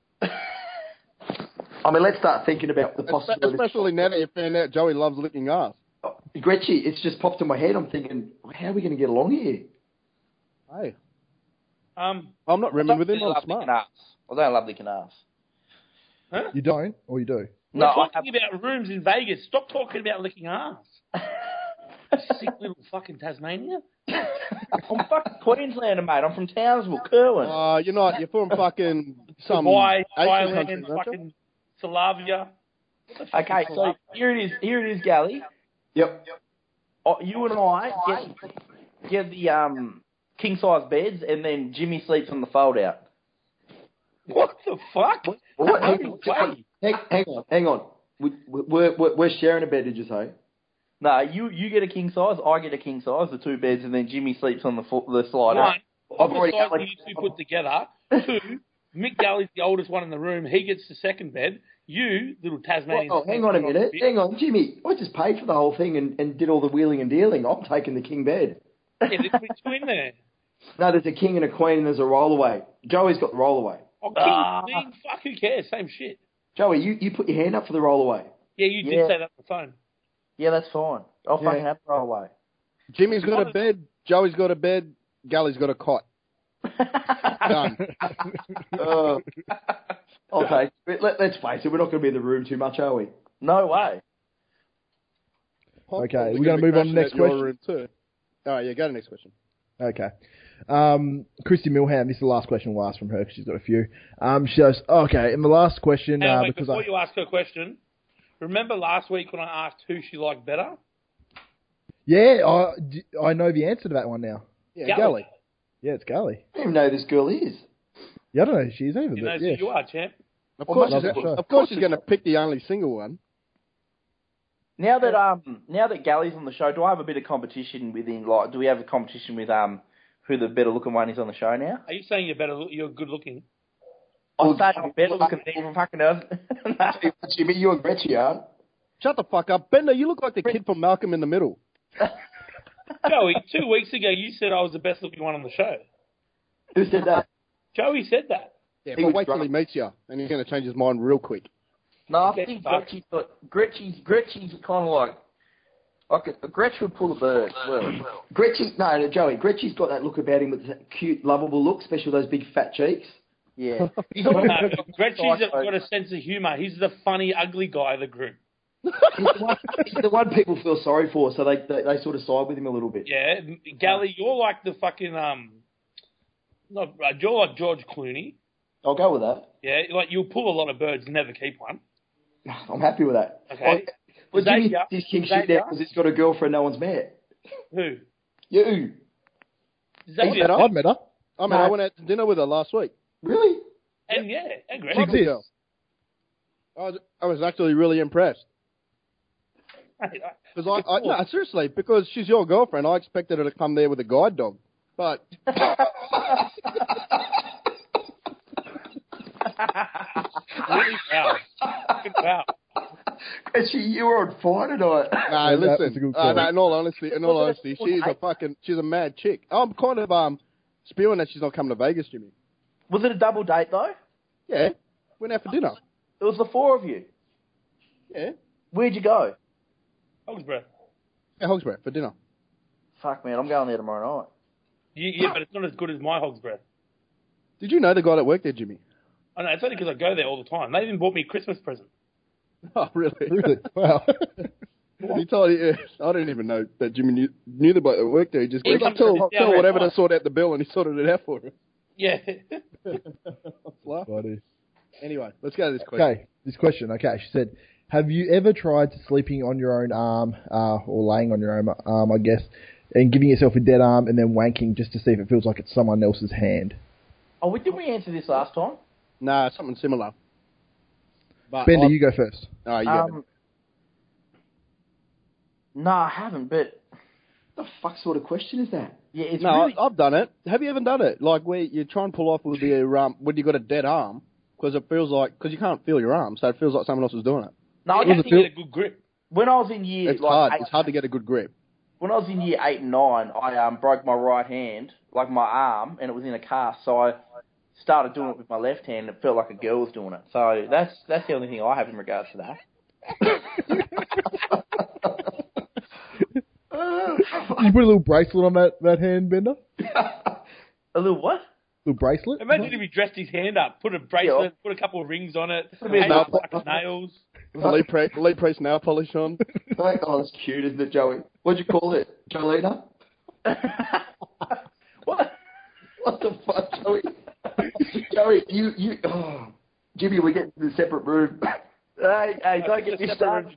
I mean, let's start thinking about the possibility. Especially now that you found out Joey loves licking ass. Gretchy, it's just popped in my head. I'm thinking, how are we going to get along here? Hey, Um, I'm not I rimming don't with him. really I'm love smart. licking ass. I don't love licking ass. huh? You don't, or you do? We're No, I talking about rooms in Vegas. Stop talking about licking ass. Sick little fucking Tasmania. I'm fucking Queenslander, mate. I'm from Townsville, Kerwin. Uh, you're not. You're from fucking some Dubai, Asian Thailand, country, aren't you? fucking Salavia. What the fuck Okay, is so Salavia? here it is. Here it is, Gally. Yep. Oh, you and I get, get the um king size beds, and then Jimmy sleeps on the fold out. What the fuck? What, No hang, way. hang, hang on, hang on. We, we're, we're, we're sharing a bed, did you say? No, you you get a king size, I get a king size, the two beds, and then Jimmy sleeps on the fo- the slider. One, of I've the already size got, that like- you two put together. Two, Mick Galley's the oldest one in the room. He gets the second bed. You, little Tasmanian. Oh, hang on a minute. Hang on, Jimmy. I just paid for the whole thing and, and did all the wheeling and dealing. I'm taking the king bed. Yeah, there's two in there. No, there's a king and a queen and there's a rollaway. Joey's got the rollaway. Oh, king, Ah. queen, fuck, who cares? Same shit. Joey, you, you put your hand up for the rollaway. Yeah, you did Yeah. say that on the phone. Yeah, that's fine. I'll Yeah. fucking have to roll away. Jimmy's got a bed. Joey's got a bed. Gully's got a cot. Done. Uh, I'll take it. Let, let's face it, we're not going to be in the room too much, are we? No way. Okay, We're we're gonna be move on to the crashing next at your question. room too. All right, yeah, go to the next question. Okay. Um, Christy Milham, this is the last question we'll ask from her because she's got a few. Um, she goes, okay, in the last question, Hey, uh, wait, because before I, you ask her a question, remember last week when I asked who she liked better? yeah, I, d- I know the answer to that one now. Yeah, Gully. Gully. Yeah, it's Gully. I don't even know who this girl is. Yeah, I don't know who she is either, You but know yeah. who you are, champ. Of Well, course, love she's, that show. of course she's going to pick the only single one. Now that um now that Gally's on the show, do I have a bit of competition within? Like, do we have a competition with um who the better looking one is on the show now? Are you saying you're better? You're good looking? I'm saying I'm better looking than even fucking else. Jimmy, you and Gretchen aren't. Shut the fuck up. Bender, you look like the kid from Malcolm in the Middle. Joey, two weeks ago you said I was the best looking one on the show. Who said that? Joey said that. Yeah, He but was wait till drunk. he meets you, and he's going to change his mind real quick. No, I Okay, think fuck. Gretchy's got Gretchy's Gretchy's kind of like like a, Gretch would pull a bird. Well, Gretchen, no, no, Joey. Gretchen's got that look about him with that cute, lovable look, especially those big fat cheeks. yeah. No, Gretchy's got a sense of humour. He's the funny, ugly guy of the group. He's the, one, he's the one people feel sorry for, so they, they they sort of side with him a little bit. Yeah, Gally, you're like the fucking um, not uh, you're like George Clooney. I'll go with that. Yeah, like you'll pull a lot of birds and never keep one. I'm happy with that. Okay. Well, Xavier, Jimmy, this king shit Xavier. now because he's got a girlfriend no one's met. Who? You. Xavier. better. I've met her. I mean, No. I went out to dinner with her last week. Really? And yeah, and Gretch. What's this? I was, I was actually really impressed. Hey, I- Because I, I, no, seriously, because she's your girlfriend, I expected her to come there with a guide dog. But really proud. Fucking Wow. Actually, you were on fire tonight. No, that was a listen. good Uh, call. no, in all honesty, in all Was it- honesty, was she's it- a fucking, she's a mad chick. I'm kind of um spewing that she's not coming to Vegas, Jimmy. Was it a double date though? Yeah, went out for dinner. It was the four of you. Yeah, Where'd you go? Hogsborough. yeah, Hogsborough for dinner. Fuck man, I'm going there tomorrow night. Yeah, yeah, but it's not as good as my Hogsborough. Did you know the guy that worked there, Jimmy? I know, it's only because I go there all the time. They even bought me a Christmas present. Oh, really? Really? Wow. He told you. I didn't even know that Jimmy knew, knew the bloke that worked there. He just He goes, comes tell, from tell down whatever west. to sort out the bill, and he sorted it out for him. Yeah. Laugh. Funny. Anyway, let's go to this question. Okay, this question. Okay, she said, have you ever tried sleeping on your own arm, uh, or laying on your own arm, I guess, and giving yourself a dead arm and then wanking just to see if it feels like it's someone else's hand? Oh, we didn't we answer this last time? Nah, something similar. But Bender, I- you go first. Oh, you go. Um, no, I haven't. But What the fuck sort of question is that? yeah, it's No, really. I- I've done it. Have you ever done it? Like where you try and pull off with your um, when you got a dead arm, because it feels like because you can't feel your arm, so it feels like someone else is doing it. No, I You have just to think get a good grip. when I was in year It's like hard. eight, It's hard to get a good grip. when I was in year eight and nine, I um broke my right hand, like my arm, and it was in a cast. So I started doing it with my left hand. And it felt like a girl was doing it. So that's that's the only thing I have in regards to that. Did you put a little bracelet on that, that hand, Bender? A little what? Little bracelet? Imagine if he dressed his hand up, put a bracelet, put a couple of rings on it, a bit paint of up fucking nails. Lee Priest, Lee Priest nail polish on. Like, oh, that's cute, isn't it, Joey? What'd you call it? Jolena? What? What the fuck, Joey? Joey, you, you, oh. Jimmy, we get to the separate room. Hey, hey, don't get me started.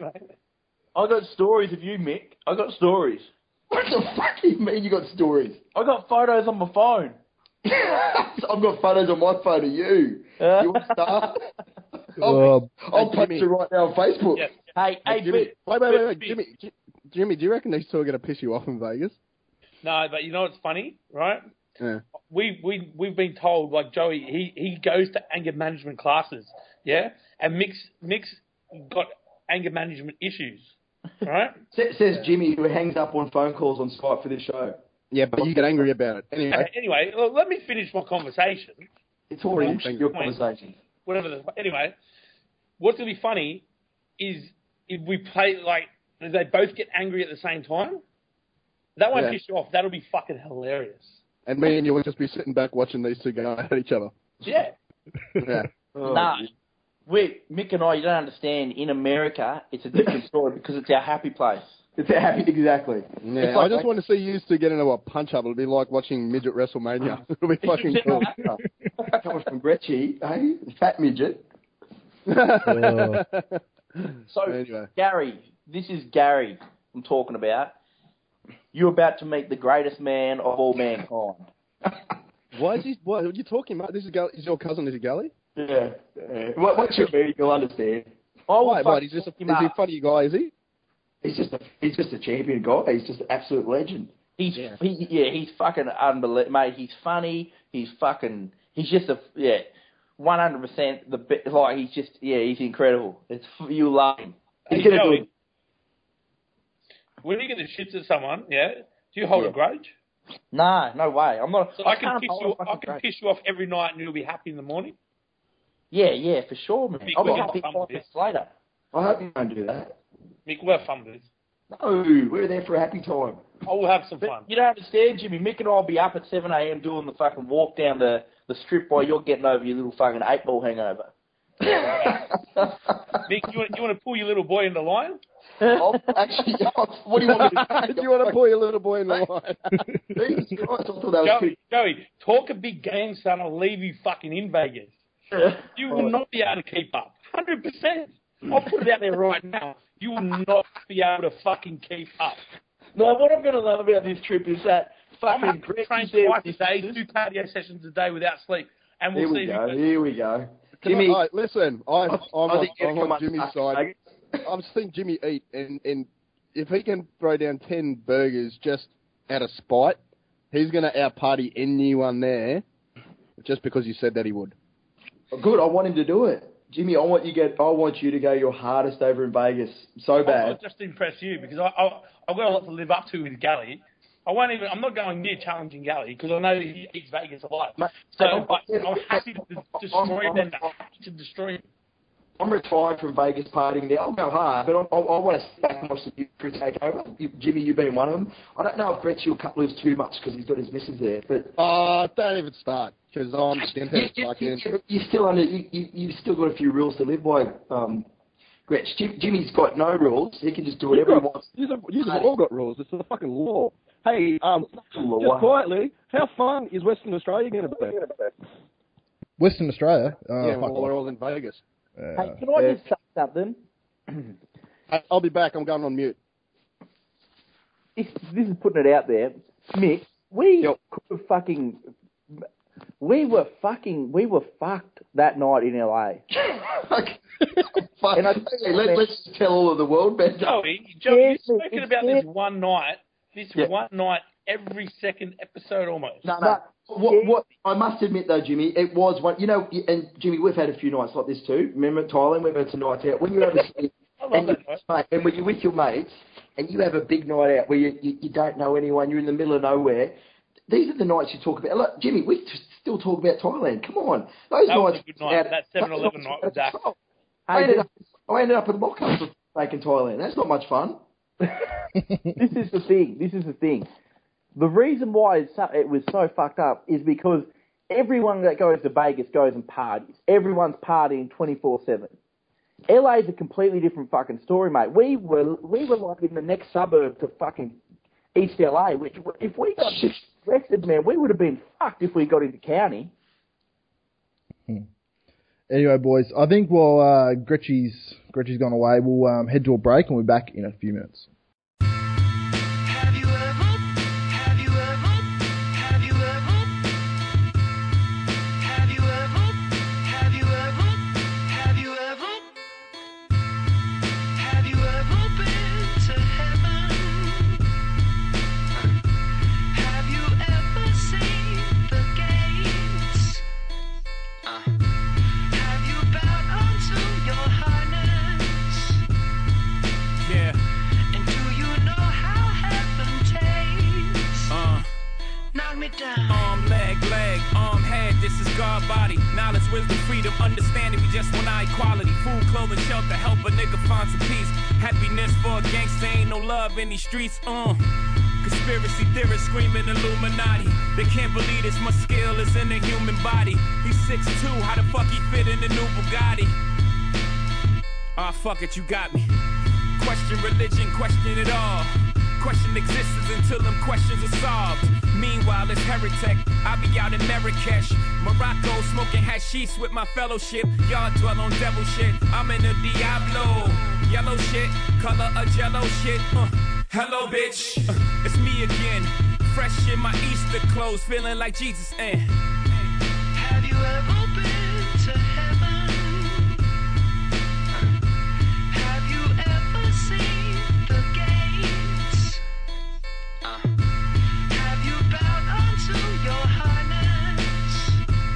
I got stories of you, Mick. I got stories. What the fuck do you mean you got stories? I got photos on my phone. I've got photos on my phone of you. Uh, You want to start? Uh, I'll Hey, post Jimmy. you right now on Facebook. Yeah. hey, hey, Jimmy, but, wait, wait, wait, wait, Jimmy, J- Jimmy, do you reckon these two are going to piss you off in Vegas? No, but you know what's funny, right? Yeah. We we we've been told like Joey, he, he goes to anger management classes, yeah, and Mick's Mick's got anger management issues, right? Sa- Says Jimmy, who hangs up on phone calls on Skype for this show. Yeah, but you get angry about it. Anyway, Okay, anyway, look, let me finish my conversation. It's already Thank your you. conversation. Whatever. The, anyway, what's gonna be funny is if we play like they both get angry at the same time. That won't Yeah. piss you off. That'll be fucking hilarious. and me and you will just be sitting back watching these two go at each other. Yeah. Yeah. Oh, nah, wait, Mick and I, you don't understand. In America, it's a different story because it's our happy place. It's happy, exactly. Yeah, It's like- I just want to see you two get into a punch up. It'll be like watching midget WrestleMania. It'll be fucking cool. Coming from Gretchy, eh? Fat midget. Uh, So, Anyway. Gary, this is Gary I'm talking about. You're about to meet the greatest man of all mankind. Why is he? What are you talking about? This is Gal- is your cousin? Is he Gally? Yeah. yeah. What, what's your meaning? You'll understand. I will Why? Why? fucking He's just a, fuck him is he a up. funny guy? Is he? He's just a he's just a champion guy. He's just an absolute legend. He's Yeah. he, yeah, he's fucking unbelievable, mate. He's funny. He's fucking. He's just a yeah, one hundred percent the be- like. He's just yeah, he's incredible. It's you love him. He's Hey, gonna do Joey, when you get the shits at someone, yeah, do you hold Yeah. a grudge? No, no way. I'm not. So I, can can't piss hold you. a fucking I can grudge. piss you off every night, and you'll be happy in the morning. Yeah, yeah, for sure, man. Mick, I'll be we'll happy have fun five with minutes this. later. I hope you don't do that. Mick, we'll have fun with this. No, we're there for a happy time. I will have some But fun. you don't understand, Jimmy. Mick and I'll be up at seven a.m. doing the fucking walk down the, the strip while you're getting over your little fucking eight ball hangover. Mick, you want, you want to pull your little boy in the line? I'll, actually, I'll, what do you want me to Do you want to pull your little boy in the line? Jesus Christ, I thought that was Joey, pretty... Joey, talk a big game, son. I'll leave you fucking in Vegas. You will not be able to keep up. one hundred percent. I'll put it out there right now. You will not be able to fucking keep up. No, what I'm going to love about this trip is that I'm fucking having to Gretchen's train there twice a with day, his two cardio sessions a day without sleep, and we'll Here see we who go, goes. here we go. Can Jimmy, I, all right, listen, I'm, I'm, I on, think you're I'm gonna on come Jimmy's up- side. I'm seeing Jimmy eat, and, and if he can throw down ten burgers just out of spite, he's going to out-party anyone there just because you said that he would. Good, I want him to do it. Jimmy, I want you get. I want you to go your hardest over in Vegas so bad. I'll just impress you because I, I, I've got a lot to live up to with Gally. I won't even. I'm not going near challenging Gally because I know he eats Vegas a lot. Mate, So I'm- I, I'm happy to destroy I'm- them. To destroy him. I'm retired from Vegas partying now. I'll go hard, but I, I, I want to sit back and watch the crew take over. You, Jimmy, you've been one of them. I don't know if Gretsch will cut loose too much because he's got his missus there, but Oh, don't even start, because I'm you, skinhead. you, Fucking. you, you still under. You, you, you've still got a few rules to live by, um, Gretsch. Jim, Jimmy's got no rules. He can just do whatever he wants. You've all got rules. It's the fucking law. Hey, um, Law. just quietly, how fun is Western Australia going to be? Western Australia. Uh, Yeah, fuck well, we're off. all in Vegas. Uh, Hey, can I just say something? Hey, I'll be back. I'm going on mute. This, this is putting it out there. Mick, we Yep. could have fucking... We were fucking... We were fucked that night in L A. Fuck. And I- Hey, let, let's just tell all of the world, Ben. Joey, Joey, Yeah, you've spoken it's about fair. this one night. This Yeah. one night every second episode almost. No, no. What, what I must admit though, Jimmy, it was one. You know, and Jimmy, we've had a few nights like this too. Remember Thailand? We've had some nights out when you're overseas, I love and, you, that night. mate, and when you're with your mates, and you have a big night out where you, you, you don't know anyone, you're in the middle of nowhere. These are the nights you talk about. Look, Jimmy, we t- still talk about Thailand. Come on, those That was nights. a good night. That seven eleven night with Dak. I Hey, ended, up, I ended up in lockup for making Thailand. That's not much fun. This is the thing. This is the thing. The reason why it's so, it was so fucked up is because everyone that goes to Vegas goes and parties. Everyone's partying twenty-four seven. L A's a completely different fucking story, mate. We were we were like in the next suburb to fucking East L A, which if we got arrested, man, we would have been fucked if we got into county. Anyway, boys, I think while uh, Gretchy's, Gretchy's gone away, we'll um, head to a break and we'll be back in a few minutes. Have you ever, have you ever, have you ever, have you ever, have you ever, have you ever, have you ever been to heaven? Have you ever seen the gates? Uh. Have you bowed unto your highness? Yeah. And do you know how heaven tastes? Uh. Knock me down. Arm, leg, leg, arm, head, this is God body. Knowledge, wisdom, freedom, understanding, we just want our equality. Food, clothing, shelter, help a nigga find some peace. Happiness for a gangster, ain't no love in these streets, uh. Conspiracy theorists screaming Illuminati. They can't believe this much skill is in the human body. He's six two, how the fuck he fit in the new Bugatti? Ah, fuck it, you got me. Question religion, question it all. Question existence until them questions are solved. Meanwhile, it's heretic. I be out in Marrakesh, Morocco, smoking hashish with my fellowship. Y'all dwell on devil shit. I'm in the Diablo. Yellow shit, color of jello shit. Uh, hello, bitch. Uh, it's me again. Fresh in my Easter clothes, feeling like Jesus. Eh. Have you ever been to heaven? Have you ever seen the gates? Uh. Have you bowed unto your highness?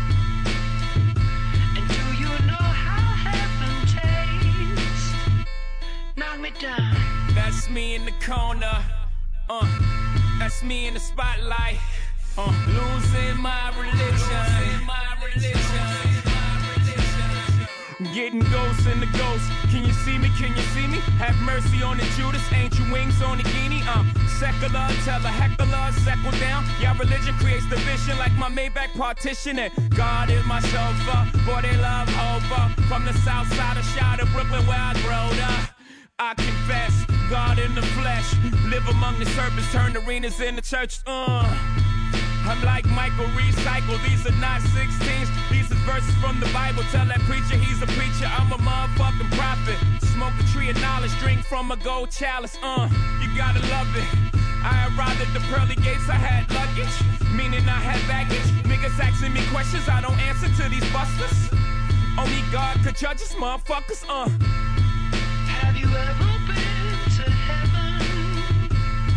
And do you know how heaven tastes? Knock me down. That's me in the corner. Uh, that's me in the spotlight. Uh, losing my religion. My religion. Getting ghosts in the ghost. Can you see me? Can you see me? Have mercy on the Judas. Ain't you wings on the guinea? I'm secular. Tell a heckler, settle down. Y'all religion creates division like my Maybach partition. And God is my chauffeur. Boy, they love Hova. From the south side of Shot of Brooklyn where I growed up. I confess, God in the flesh. Live among the serpents, turn arenas into church. Uh. I'm like Michael Recycle, these are not sixteens. These is verses from the Bible. Tell that preacher he's a preacher, I'm a motherfucking prophet. Smoke the tree of knowledge, drink from a gold chalice. Uh, you gotta love it. I arrived at the pearly gates, I had luggage, meaning I had baggage. Niggas asking me questions, I don't answer to these busters. Only God could judge us, motherfuckers. Uh. Have you ever been to heaven?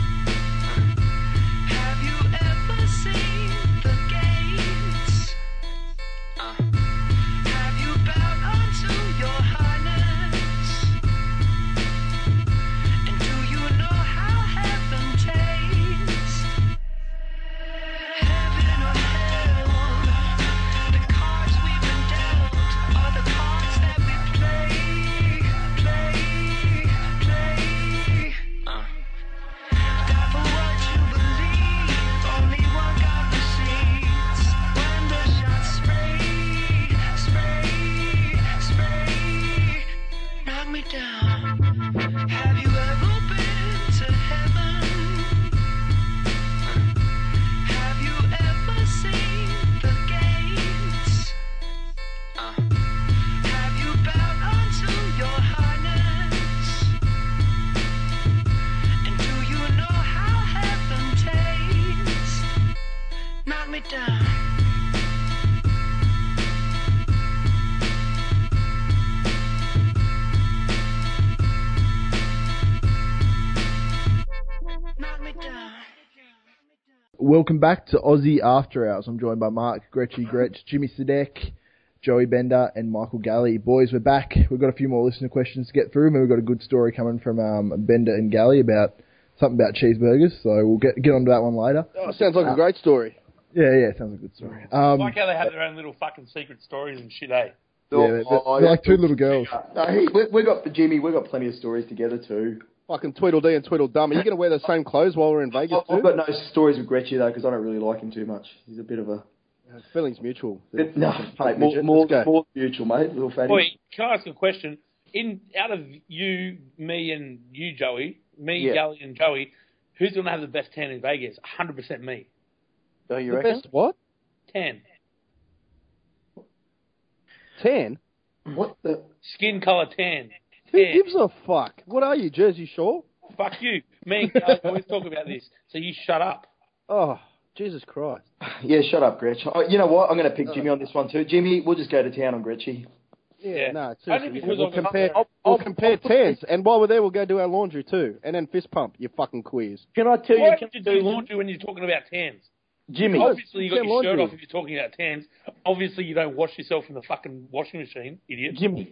Have you ever seen the gates? Uh. Have you bowed unto welcome back to Aussie After Hours. I'm joined by Mark, Gretchy Gretch, Jimmy Sadek, Joey Bender, and Michael Galley. Boys, we're back. We've got a few more listener questions to get through, and we've got a good story coming from um, Bender and Galley about something about cheeseburgers, so we'll get get onto that one later. Oh, sounds like a great story. Yeah, yeah, sounds like a good story. Um, I like how they have their own little fucking secret stories and shit, eh? yeah, they're, they're, they're like two little girls. No, he, we, we got Jimmy. We got plenty of stories together too. Fucking Tweedledee and Tweedledum. Are you going to wear the same clothes while we're in Vegas I've too? got no stories with Gretchy though because I don't really like him too much. He's a bit of a Uh, Feelings mutual. bit, no, mate, midget. more, more, Let's go. more mutual, mate. Little fatty. Boy, can I ask a question? In out of you, me, and you, Joey, me, Yeah. Gally, and Joey, who's going to have the best tan in Vegas? one hundred percent me. Oh, you The reckon? best what? Tan. Tan? What the? Skin colour tan. Who Tan. gives a fuck? What are you, Jersey Shore? Fuck you. Me and Gally always talk about this, so you shut up. Oh, Jesus Christ. Yeah, shut up, Gretch. Oh, you know what? I'm going to pick Jimmy on this one too. Jimmy, we'll just go to town on Gretchy. Yeah, Yeah. no, Only seriously. because We'll of- compare, I'll- we'll compare tans. And while we're there, we'll go do our laundry too. And then fist pump, you fucking queers. Can I tell Why you? would you do laundry when you're talking about tans? Jimmy, Obviously, you got Tan your shirt laundry. off if you're talking about tans. Obviously, you don't wash yourself in the fucking washing machine, idiot. Jimmy,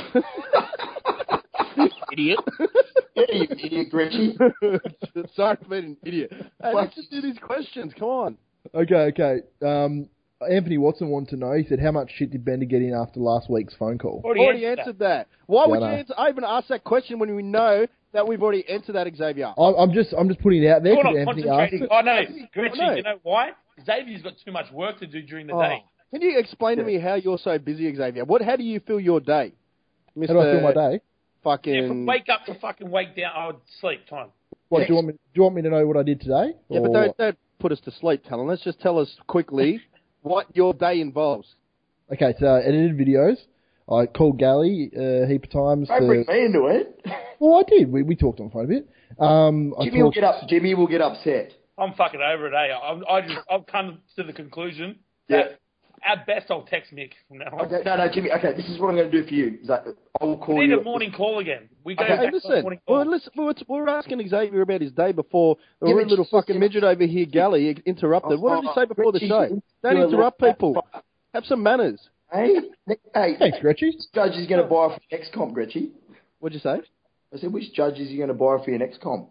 Idiot. Yeah, you idiot, Gretchy. Sorry for being an idiot. Hey, let's just do these questions. Come on. Okay, okay. Um, Anthony Watson wanted to know, he said, how much shit did Bender get in after last week's phone call? Already, Already answered answered that. Why Yeah, would I you know. answer? I even asked that question when we know that we've already answered that, Xavier. I'm, I'm just I'm just putting it out there You're because not Anthony asked concentrating. it. Oh, no. I Gretchen, know. you know why? Xavier's got too much work to do during the Oh. day. Can you explain to me how you're so busy, Xavier? What? How do you feel your day? How do I feel my day? Fucking. Yeah, from wake up to fucking wake down, I would sleep time. What, do you want me? Do you want me to know what I did today? Yeah, but Or- don't, don't put us to sleep, Talon. Let's just tell us quickly what your day involves. Okay, so I edited videos. I called Gally uh, a heap of times. Don't to- bring me into it. Well, I did. We we talked on the phone a bit. Um, I Jimmy will talked- get up. Jimmy will get upset. I'm fucking over it, eh? I'm, I just, I've come to the conclusion Yeah. that at best I'll text Mick from now on. Okay, no, no, Jimmy. Okay, this is what I'm going to do for you. Is that I will call We need you. a morning call again. We go Okay, back Hey, to the listen, morning call. well, listen we, were, we were asking Xavier about his day before the Yeah, rude but little just- fucking yeah. midget over here, Gally, interrupted. What did he say before the Richie, show? Don't you're a interrupt little- people. Have some manners. Hey, hey, Thanks, Gretchy. which judge is going to buy for your next comp, Gretchy? What'd you say? I said, which judge is you going to buy for your next comp?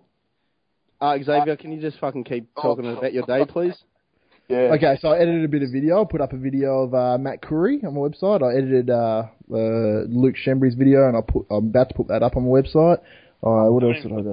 Uh, Xavier, can you just fucking keep talking about your day, please? Yeah. Okay, so I edited a bit of video. I put up a video of uh, Matt Curry on my website. I edited uh, uh, Luke Shembry's video, and I put, I'm about to put that up on my website. Uh, what else did I do?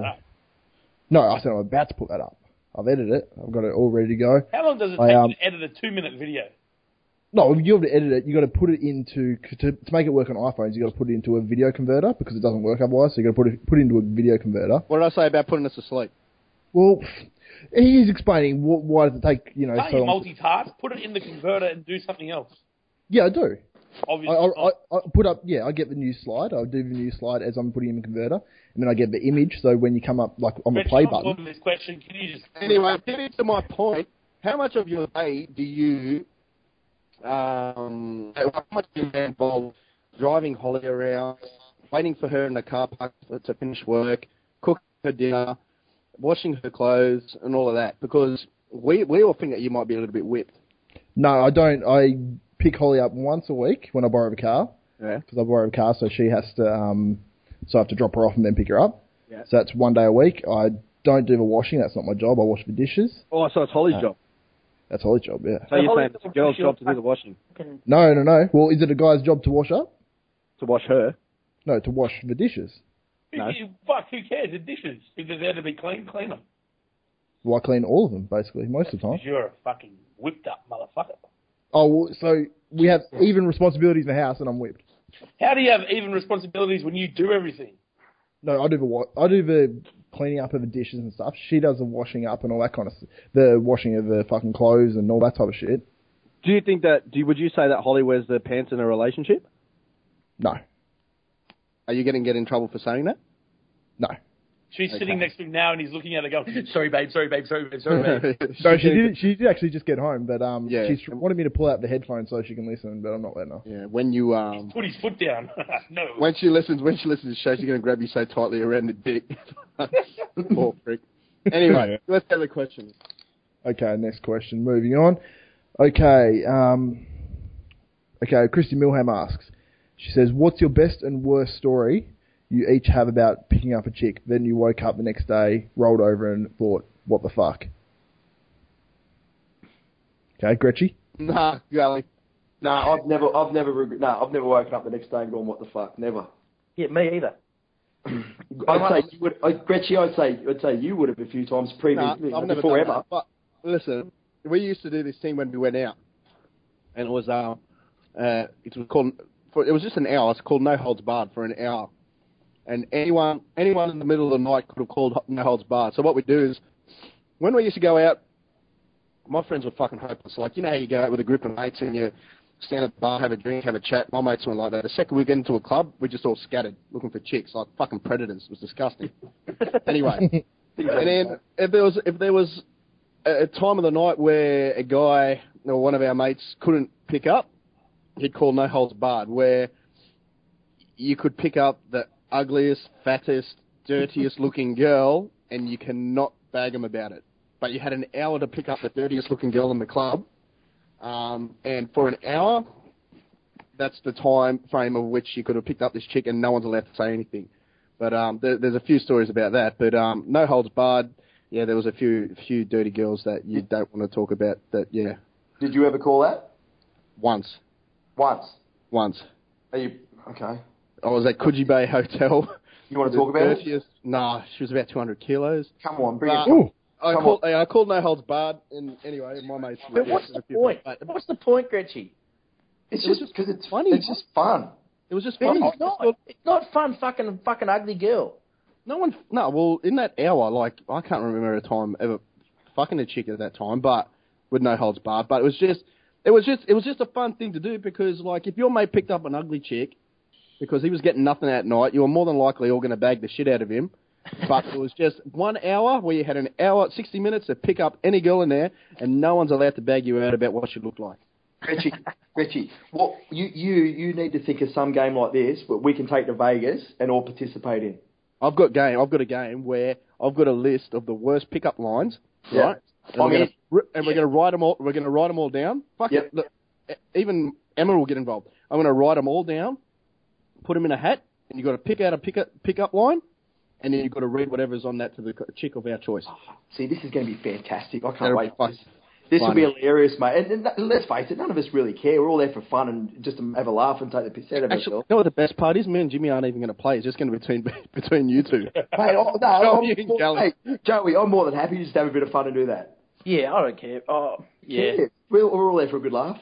No, I said I'm about to put that up. I've edited it. I've got it all ready to go. How long does it I, take um, you to edit a two-minute video? No, you have to edit it. You got to put it into to, to make it work on iPhones. You got to put it into a video converter because it doesn't work otherwise. So you got to put it put it into a video converter. What did I say about putting us to sleep? Well, he's explaining what, why does it take you know Can't so you long. multitask? Put it in the converter and do something else. Yeah, I do. I, Obviously, I, not. I, I put up, yeah, I get the news slide. I do the news slide as I'm putting in the converter, and then I get the image. So when you come up, like on the Gretchen, play I'm button, on this question. Can you just Anyway, getting to my point, how much of your day do you, um, how much do you involve driving Holly around, waiting for her in the car park to finish work, cooking her dinner, washing her clothes, and all of that? Because we we all think that you might be a little bit whipped. no, I don't. I pick Holly up once a week when I borrow a car Yeah. because I borrow a car, so she has to, um, so I have to drop her off and then pick her up. Yeah. So that's one day a week. I don't do the washing. That's not my job. I wash the dishes. Oh, so it's Holly's Uh, job. That's Holly's job. Yeah. So you're Holly saying it's a girl's job to do the washing, No, no, no. Well, is it a guy's job to wash up? to wash her? No, to wash the dishes. No. You- Fuck, who cares? The dishes. If they're there to be clean, clean them. Well, I clean all of them basically most of the time. Because you're a fucking whipped up motherfucker. Oh, well, so we have even responsibilities in the house, and I'm whipped. How do you have even responsibilities when you do everything? No, I do the wa- I do the cleaning up of the dishes and stuff. She does the washing up and all that kind of stuff. The washing of the fucking clothes and all that type of shit. Do you think that? Do you, would you say that Holly wears the pants in a relationship? No, Are you going to get in trouble for saying that? no. She's sitting next to him now and he's looking at her going, sorry, babe, sorry, babe, sorry, babe, sorry, babe. No, she did. She did actually just get home, but um, Yeah. she's wanted me to pull out the headphones so she can listen, but I'm not letting her. Yeah. When you um, Put his foot down. No. when she listens, when she listens to the show, she's going to grab you so tightly around the dick. Poor prick. Anyway, let's have a question. Okay, next question. Moving on. Okay, um, okay. Christy Milham asks. She says, "What's your best and worst story you each have about picking up a chick? Then you woke up the next day, rolled over, and thought, what the fuck?" Okay, Gretchy. Nah, Gally. No, I've never, I've never, reg- no, I've never woken up the next day and gone, what the fuck? Never. Yeah, me either. I'd say you would, I, Gretchy, I'd say, I'd say you would have a few times previously, Nah, I've never before done ever. that. But listen, we used to do this thing when we went out, and it was um, uh, it was called, for, it was just an hour. It's called No Holds Barred for an hour, and anyone, anyone in the middle of the night could have called No Holds Barred. So what we do is, when we used to go out, my friends were fucking hopeless. Like, you know how you go out with a group of mates and you stand at the bar, have a drink, have a chat. My mates weren't like that. The second we get into a club, we just all scattered looking for chicks, like fucking predators. It was disgusting. Anyway, and then if there was if there was a time of the night where a guy or one of our mates couldn't pick up, he'd call No Holds Barred, where you could pick up the ugliest, fattest, dirtiest looking girl, and you cannot bag them about it. But you had an hour to pick up the dirtiest looking girl in the club. Um, and for an hour, that's the time frame of which you could have picked up this chick and no one's allowed to say anything. But um, there, there's a few stories about that. But um, No Holds Barred, yeah, there was a few few dirty girls that you don't want to talk about. That yeah. Did you ever call that? Once. Once. Once. Are you, okay. I was at Coogee Bay Hotel. You want to talk about dirtiest, it? Nah, she was about two hundred kilos. Come on, bring uh, it. I Come called, I called No Holds Barred, and anyway, my mates... But what's the point? What's the point, Gretchy? It's It was just because it's funny. It's just fun. It was just But funny. it's not. It's not fun fucking a fucking ugly girl. No one... No, well, in that hour, like, I can't remember a time ever fucking a chick at that time, but with No Holds Barred. But it was just... It was just... It was just a fun thing to do because, like, if your mate picked up an ugly chick because he was getting nothing that night, you were more than likely all going to bag the shit out of him. But it was just one hour where you had an hour, sixty minutes to pick up any girl in there, and no one's allowed to bag you out about what she looked like. Richie, Richie, what you, you you need to think of some game like this, but we can take to Vegas and all participate in. I've got game. I've got a game where I've got a list of the worst pickup lines, Yeah. right? And I we're mean, gonna, ri- and we're going to write them all. We're going to write them all down. Fuck Yep. it. Look, e- even Emma will get involved. I'm going to write them all down, put them in a hat, and you've got to pick out a pickup pickup line. And then you've got to read whatever's on that to the chick of our choice. See, this is going to be fantastic. I can't That'll wait. be fun. This will be Funny. hilarious, mate. And, and let's face it, none of us really care. We're all there for fun and just to have a laugh and take the piss out of Actually, ourselves. you know what the best part is? Me and Jimmy aren't even going to play. It's just going to be between between you two. Mate, oh, no, Joey I'm and more, Gully. hey, Joey, I'm more than happy to just have a bit of fun and do that. Yeah, I don't care. Oh, yeah. Yeah, we're, we're all there for a good laugh.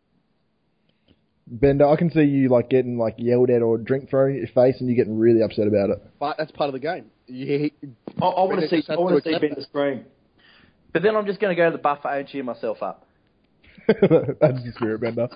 Bender, I can see you like getting like yelled at or drink thrown at your face, and you getting really upset about it. But that's part of the game. You, I, I want to see. just I have want to see accept Ben that. the scream. But then I'm just going to go to the buffet and cheer myself up. That's the spirit, Bender.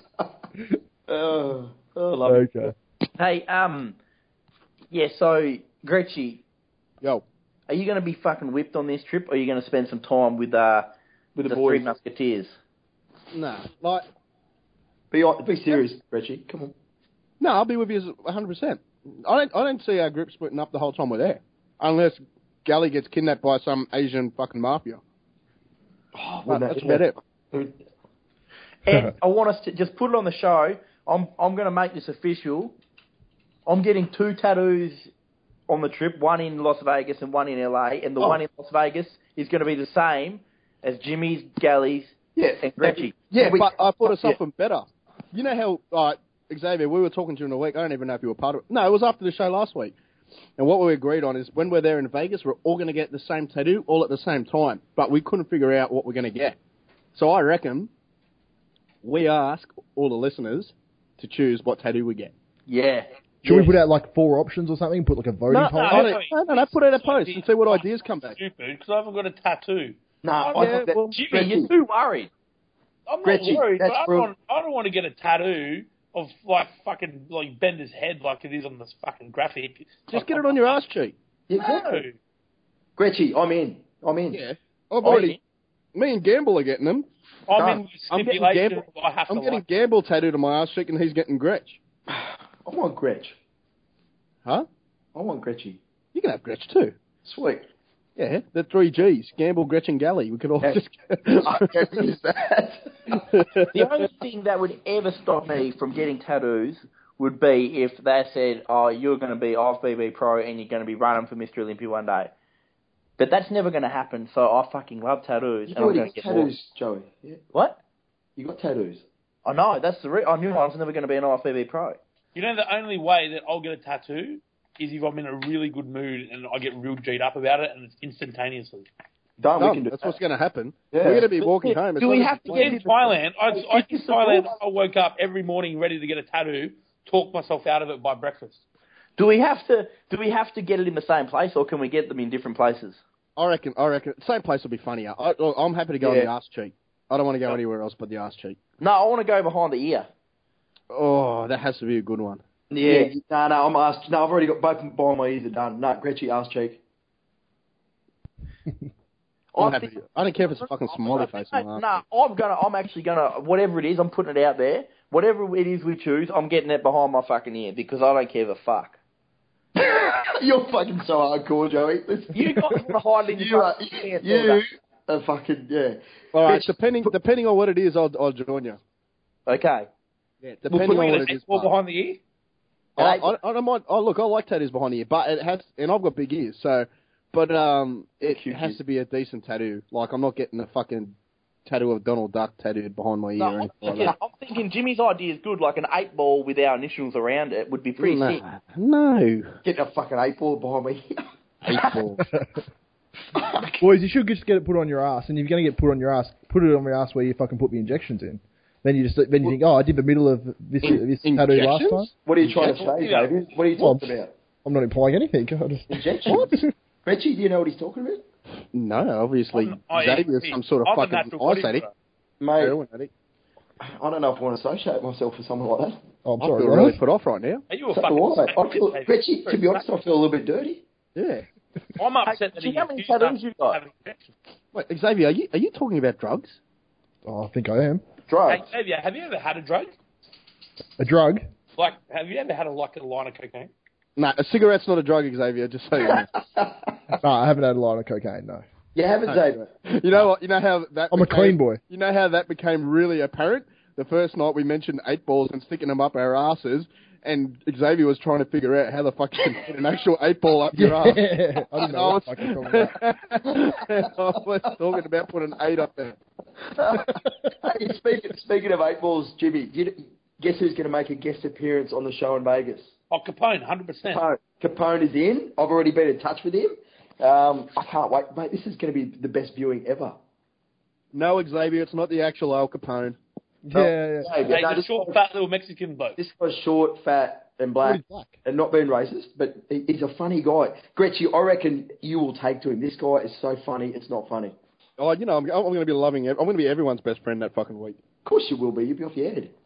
Oh, oh, love it. Okay. Hey, um, yeah. So Gretchy, Yo, are you going to be fucking whipped on this trip, or are you going to spend some time with uh with the, The Three boys. Musketeers? nah, like Be be serious, Richie. Come on. no, I'll be with you one hundred percent. I don't I don't see our group splitting up the whole time we're there, unless Gally gets kidnapped by some Asian fucking mafia. Oh, But wouldn't that's that- about it. And I want us to just put it on the show. I'm I'm going to make this official. I'm getting two tattoos on the trip, one in Las Vegas and one in L A, and the Oh. one in Las Vegas is going to be the same as Jimmy's, Gally's, Yeah, and Gretchy. Yeah, we- but I thought of yeah. something better. You know how, like, Xavier, we were talking during the week. I don't even know if you were part of it. No, it was after the show last week. And what we agreed on is when we're there in Vegas, we're all going to get the same tattoo all at the same time. But we couldn't figure out what we're going to get. So I reckon we ask all the listeners to choose what tattoo we get. Yeah. Should Yeah. we put out like four options or something? Put like a voting No, poll? no, out? no, no, no, no, put out a post and see what ideas come back. Stupid, because I haven't got a tattoo. No, Oh, I yeah, think that, well, Jimmy, Gretchy, you're too worried. I'm not Gretchy, worried, that's but I real- don't, want, I don't want to get a tattoo of like fucking like Bender's head like it is on this fucking graphic. Just get it on your ass cheek. yeah, No. Gretchy, I'm in. I'm in. Yeah. I've already, me and Gamble are getting them. I'm No, in with I'm getting stipulation. Gamble. I have to I'm getting like. Gamble tattooed on my ass cheek and he's getting Gretch. I want Gretch. Huh? I want Gretchy. You can have Gretch too. Sweet. Yeah, the three Gs. Gamble, Gretchen, Galley. We could all Yeah. just... I can use that. The only thing that would ever stop me from getting tattoos would be if they said, oh, you're going to be off B B Pro and you're going to be running for Mister Olympia one day. But that's never going to happen, so I fucking love tattoos. You and I'm already going got to get tattoos, Joey. Yeah. What? You got tattoos. I know, that's the re- I knew I was never going to be an I F B B Pro. You know, the only way that I'll get a tattoo is if I'm in a really good mood and I get real G'd up about it, and it's instantaneously. Done, we Done. can do That's that. what's going to happen. Yeah. We're going to be walking home. Do we It's not have a- to In Thailand, I, I, in It's the Thailand, rules. I woke up every morning ready to get a tattoo, talk myself out of it by breakfast. Do we have to do we have to get it in the same place, or can we get them in different places? I reckon. I reckon. Same place will be funnier. I, I'm happy to go Yeah. on the arse cheek. I don't want to go anywhere else but the arse cheek. No, I want to go behind the ear. Oh, that has to be a good one. Yeah. No, no, I'm asked. No, I've already got both behind my ears are done. No, Gretchy, ass cheek. I'm I happy. think- I don't care if it's a fucking smiley face. No, on my no, arse. I'm gonna. I'm actually gonna. Whatever it is, I'm putting it out there. Whatever it is we choose, I'm getting it behind my fucking ear because I don't care the fuck. You're fucking so hardcore, Joey. Listen. You guys want to hide in You your are, fucking pants all you day. are fucking, yeah. All right, Gretch, depending depending on what it is, I'll I'll join you. Okay. Yeah, We'll depending put on you what in it a is. wall but- behind the ear. I, I, I don't mind. Oh, look, I like tattoos behind the ear, but it has, and I've got big ears, so, but um, it Huge has ears. to be a decent tattoo. Like, I'm not getting a fucking tattoo of Donald Duck tattooed behind my ear No, or I'm, anything like thinking, that. I'm thinking Jimmy's idea is good, like an eight ball with our initials around it would be pretty sick. No, no. Get a fucking eight ball behind me. Eight ball. Boys, you should just get it put on your ass, and if you're going to get put on your ass, put it on your ass where you fucking put the injections in. Then you just then you think, oh, I did the middle of this In- this tattoo last injections? time. What are you trying to Yeah. say, David? What are you Well, talking about? I'm not implying anything. I just, Injections? What? Gretchy, do you know what he's talking about? No, obviously, I'm- I- Xavier's some sort of I'm a fucking natural ice addict. bodybuilder. Mate, Heroin addict. I don't know if I want to associate myself with someone like that. oh, I'm I sorry. feel guys. really put off right now. Are you a So fucking do I. snake, I feel, David? Gretchy, to be honest, I feel a little bit dirty. Yeah. I'm upset that Hey, he how many accused us tattoos you got? of having injections. Wait, Xavier, are you are you talking about drugs? Oh, I think I am. Hey, Drugs. Xavier, have you ever had a drug? A drug? Like, have you ever had a, like a line of cocaine? No, a cigarette's not a drug, Xavier. Just so you know. No, I haven't had a lot of cocaine. No. You haven't, David. You know what? You know how that. I'm a became- clean boy. You know how that became really apparent. The first night we mentioned eight balls and sticking them up our asses, and Xavier was trying to figure out how the fuck you can put an actual eight ball up your ass. I didn't know what the fuck you're talking about. I was talking about putting eight up there. Hey, speaking, speaking of eight balls, Jimmy, do you, guess who's going to make a guest appearance on the show in Vegas? Oh, Capone, one hundred percent. Capone. Capone is in. I've already been in touch with him. Um, I can't wait, mate. This is going to be the best viewing ever. No, Xavier, it's not the actual Al Capone. Yeah, yeah. Hey, Hey, no, the this, short, fat little Mexican bloke. this guy's short, fat, and What black, is black? and not being racist, but he- he's a funny guy. Gretchy, I reckon you will take to him. This guy is so funny, it's not funny. Oh, you know, I'm, I'm going to be loving it. I'm going to be everyone's best friend that fucking week. Of course you will be. You'll be off your head.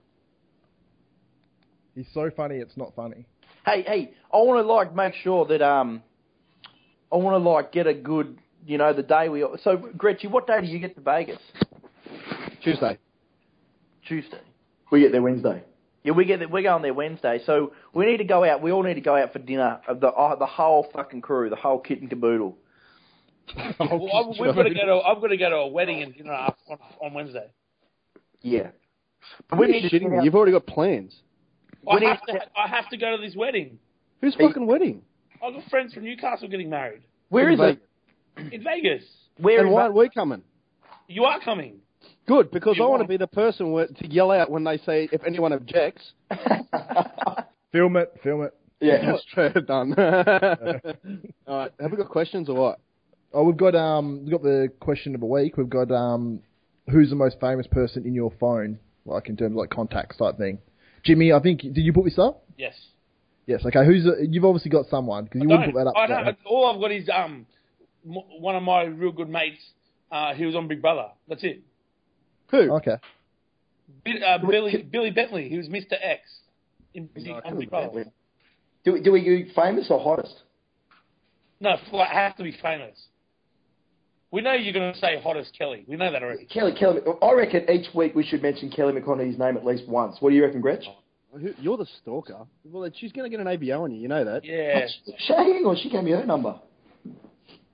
He's so funny, it's not funny. Hey, hey, I want to like make sure that um, I want to like get a good, you know, the day we. So, Gretchy, what day do you get to Vegas? Tuesday. Tuesday. We get there Wednesday. Yeah, we get we're going there Wednesday, so we need to go out. We all need to go out for dinner. Of the uh, the whole fucking crew, the whole kit and caboodle. Well, I'm, we've got to go to. I'm going to go to a wedding and dinner on, on Wednesday. Yeah. Are you shitting me? You've already got plans. I We have, need- to, I have to go to this wedding. Whose Hey. fucking wedding? I've got friends from Newcastle getting married Where is it? in Vegas. Where And is why it? aren't we coming? You are coming. Good, because You I want to won't. be the person where, to yell out when they say, if anyone objects. Film it, film it. Yeah. That's true, done. All right, have we got questions or what? Oh, we've got um, we've got the question of the week. We've got um, who's the most famous person in your phone, like in terms of like contacts type thing. Jimmy, I think did you put this up? Yes. Yes. Okay. Who's the, you've obviously got someone because you I wouldn't don't. put that up. I there. don't. All I've got is um, m- one of my real good mates. Uh, he was on Big Brother. That's it. Who? Okay. Bi- Uh, Billy Billy Bentley. He was Mister X in, on Big Brother. Do we, do we go famous or hottest? No, it has to be famous. We know you're going to say hottest Kelly. We know that already. Kelly, Kelly. I reckon each week we should mention Kelly McConaughey's name at least once. What do you reckon, Gretch? Who- You're the stalker. Well, she's going to get an A B O on you, you know that. Yeah. She, hang on, she gave me her number.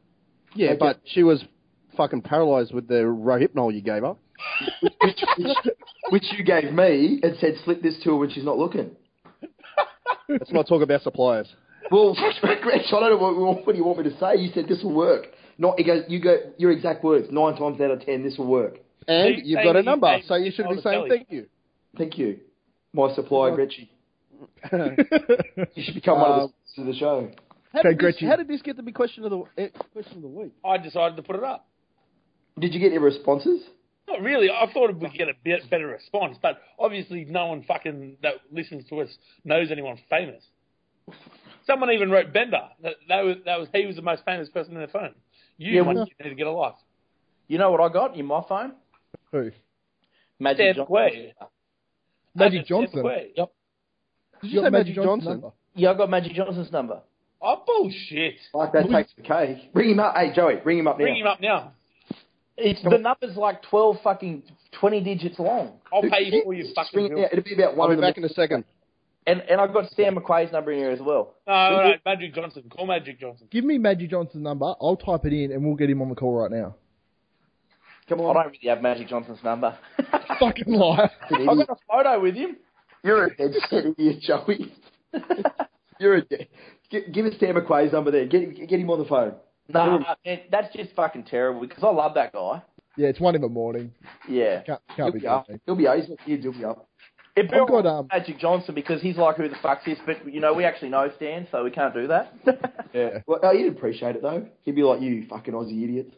Yeah, but she was fucking paralysed with the Rohypnol you gave her. which, which, which you gave me and said slip this to her when she's not looking. Let's not talk about suppliers. Well, Gretch, I don't know what, what do you want me to say. You said this will work. Not, he goes, you go, your exact words, nine times out of ten, this will work. And He's you've saying got a he's number, saying so you he's should on be the saying telly. thank you. Thank you. My supplier, Gretchy. how, You should become one of Um, the to the show. Okay, did this, Gretchen. how did this get to be question of the eh, question of the week? I decided to put it up. Did you get any responses? Not really. I thought we'd get a bit better response, but obviously no one fucking that listens to us knows anyone famous. Someone even wrote Bender. That, that was that was he was the most famous person in their phone. You Yeah, might well- need to get a life. You know what I got in my phone? Who? Magic Sam Johnson. Quay. Magic Sam Johnson. Quay. Yep. Did You you got say Magic Magic Johnson's Johnson? number? Yeah, I got Magic Johnson's number. Oh bullshit! Like that takes the cake. Bring him up. Hey, Joey, bring him up now. Bring him up now. It's the number's like twelve fucking twenty digits long. I'll pay you for your Just fucking bring it bill. out. It'll be about I'll one be of back them. in a second. And and I've got Stan McQuay's number in here as well. No, no, no, Magic Johnson. Call Magic Johnson. Give me Magic Johnson's number. I'll type it in and we'll get him on the call right now. Come I on. don't really have Magic Johnson's number. Fucking liar. I've got a photo with him. You're a dead set idiot, Joey. You're a dead. Give, give us Stan McQuay's number there. Get, get him on the phone. Nah, man, that's just fucking terrible because I love that guy. Yeah, it's one in the morning. Yeah. Can't, He'll can't be be up. done. He'll be up. He's not here. He'll be up. It'd be I've all got, right um, with Magic Johnson because he's like, who the fuck's this? But, you know, we actually know Stan, so we can't do that. Yeah. Well, oh, he'd appreciate it, though. He'd be like, you fucking Aussie idiots.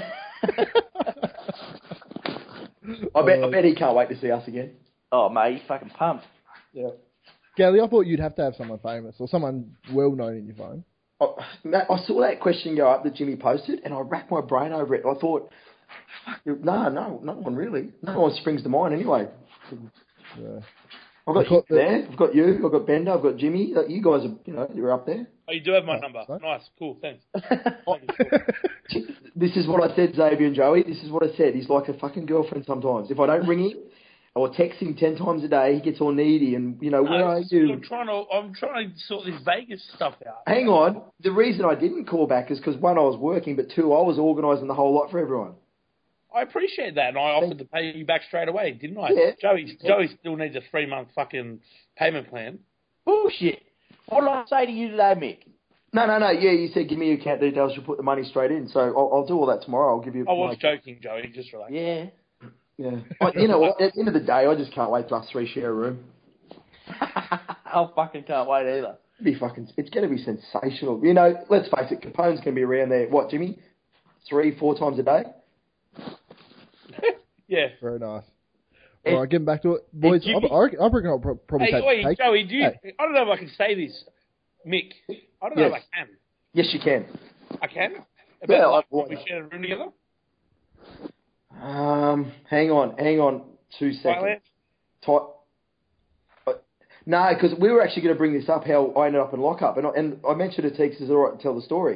I bet, I bet he can't wait to see us again. Oh, mate, he's fucking pumped. Yeah. Gally, I thought you'd have to have someone famous or someone well known in your phone. Oh, Matt, I saw that question go up that Jimmy posted, and I racked my brain over it. I thought, fuck, no, no, no one really. No one springs to mind anyway. Yeah. I've got I you thought that- there. I've got you. I've got Bender. I've got Jimmy. You guys are, you know, you're up there. Oh, you do have my Oh, number. sorry. Nice, cool, thanks. This is what I said, Xavier and Joey. This is what I said. He's like a fucking girlfriend sometimes. If I don't ring him or text him ten times a day, he gets all needy and, you know, where No, are you? I'm trying to. I'm trying to sort this Vegas stuff out. Hang on. The reason I didn't call back is because, one, I was working, but two, I was organising the whole lot for everyone. I appreciate that, and I offered to pay you back straight away, didn't I? Yeah. Joey, Joey still needs a three month fucking payment plan. Bullshit. What did I say to you today, Mick? No, no, no. Yeah, you said give me your account details. You'll put the money straight in. So I'll, I'll do all that tomorrow. I'll give you. I was my- joking, Joey. Just relax. Yeah. Yeah. But you know what? At the end of the day, I just can't wait for us three share a room. I fucking can't wait either. It'd be fucking. It's going to be sensational. You know, let's face it. Capone's going to be around there. What, Jimmy? Three, four times a day. Yeah. Very nice. It- All right, getting back to it. Boys, Jimmy- I, I reckon I reckon I'll pro- probably Hey, take oi, take- Joey, do you? Hey. I don't know if I can say this, Mick. I don't know Yes. if I can. Yes, you can. I can. About Yeah, like, I- when we shared a room together. Um, hang on, hang on, two seconds. Thailand. Ti- uh, No, because we were actually going to bring this up. How I ended up in lockup, and I, and I mentioned to Teeks, is it all right to tell the story?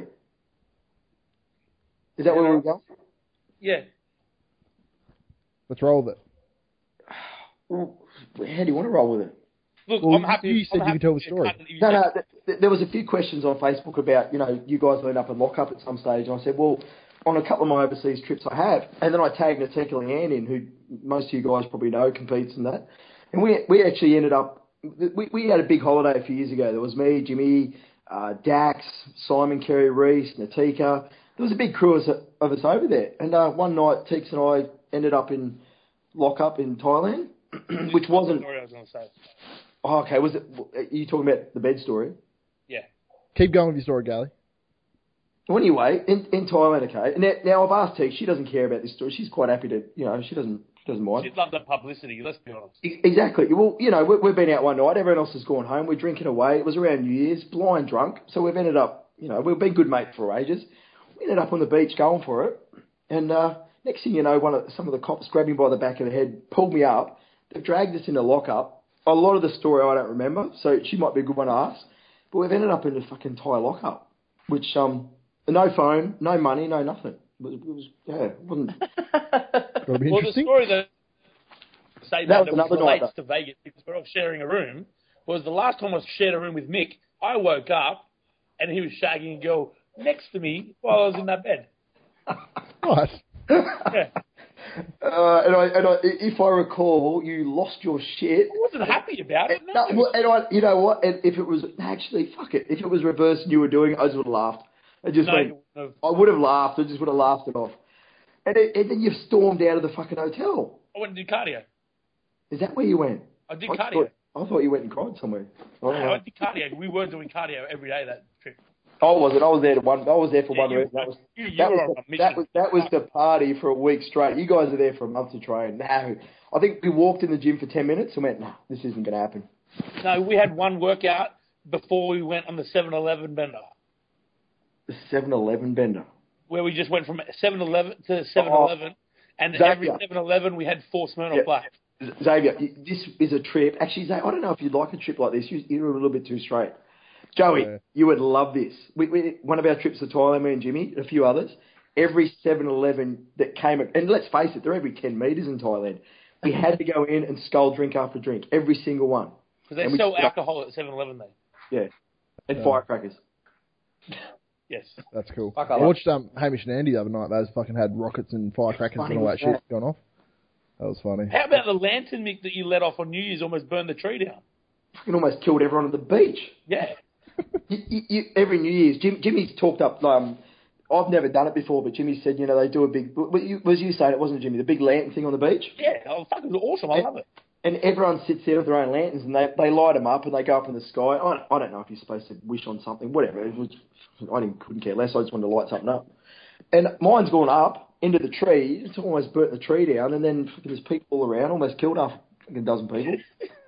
Is that Yeah, where no. we're going? Yeah. Let's roll with it. Well, how do you want to roll with it? Look, Well, I'm happy. you said I'm you happy could tell the to story. cut it. You No, said- no. Th- th- there was a few questions on Facebook about, you know, you guys went up in lockup at some stage, and I said, well, on a couple of my overseas trips I have, and then I tagged Natika Leanne in, who most of you guys probably know competes in that, and we we actually ended up, we we had a big holiday a few years ago. There was me, Jimmy, uh, Dax, Simon, Kerry Reese, Natika. There was a big crew of us, of us over there, and uh, one night Teeks and I ended up in lockup in Thailand, which wasn't. Story I was going to say. Oh, okay, was it? Are you talking about the bed story? Yeah. Keep going with your story, Gally. Well, anyway, in, in Thailand, okay. Now, now I've asked Teeks. She doesn't care about this story. She's quite happy to, you know, she doesn't she doesn't mind. She'd love that publicity. Let's be honest. E- Exactly. Well, you know, we, we've been out one night. Everyone else has gone home. We're drinking away. It was around New Year's, blind drunk. So we've ended up, you know, we've been good mates for ages. We ended up on the beach going for it, and uh, next thing you know, one of some of the cops grabbed me by the back of the head, pulled me up. They've dragged us into lockup. A lot of the story I don't remember, so she might be a good one to ask. But we've ended up in a fucking Thai lockup, which um, no phone, no money, no nothing. It was, it was yeah, it wasn't. That'll be Well, the interesting. story that say That that, was that another relates night, to Vegas because we're all sharing a room was the last time I shared a room with Mick. I woke up and he was shagging a girl next to me while I was in that bed. What? Yeah. Uh, and I, and I, if I recall, you lost your shit. I wasn't happy about it. And, No. no, and I, you know what? And if it was actually, fuck it. If it was reversed and you were doing it, I just would have laughed. I just No, went. you wouldn't I would have laughed. I just would have laughed it off. And, it, and then you stormed out of the fucking hotel. I went to do cardio. Is that where you went? I did I cardio. thought, I thought you went and cried somewhere. I No, don't I know. went to cardio. We were doing cardio every day that trip. I wasn't. I was there to one. I was there for Yeah, one you- reason. That was you- you that were was, on the, a mission. that was that was the party for a week straight. You guys are there for a month to train. No, I think we walked in the gym for ten minutes and went, no, this isn't going to happen. No, we had one workout before we went on the seven eleven bender, The seven eleven bender. where we just went from seven eleven to seven eleven, and Xavier. every seven eleven we had four Smirnoff Yeah. Black. Xavier, this is a trip. Actually, Xavier, I don't know if you'd like a trip like this. You, you're a little bit too straight. Joey, Yeah. you would love this. We, we, one of our trips to Thailand, me and Jimmy, and a few others, every seven eleven that came, and let's face it, they're every ten metres in Thailand. We had to go in and scull drink after drink, every single one. Because they And we- sell alcohol at seven eleven there. Yeah. And Yeah. firecrackers. Yes. That's cool. Fuck, I I love- watched um, Hamish and Andy the other night. They just fucking had rockets and firecrackers Funny and all that was shit that? going off. That was funny. How about the lantern, Mick, that you let off on New Year's almost burned the tree down? Fucking almost killed everyone at the beach. Yeah. You, you, you, every New Year's, Jim, Jimmy's talked up. Um, I've never done it before, but Jimmy said, you know, they do a big. Was you, was you saying it wasn't Jimmy? The big lantern thing on the beach, Yeah. Oh, fuck, it was awesome. I love it. and everyone sits there with their own lanterns, and they, they light them up, and they go up in the sky. I, I don't know if you're supposed to wish on something, whatever. It was, I didn't couldn't care less. I just wanted to light something up, and mine's gone up into the tree. It's almost burnt the tree down, and then fucking there's people all around, almost killed half a dozen people.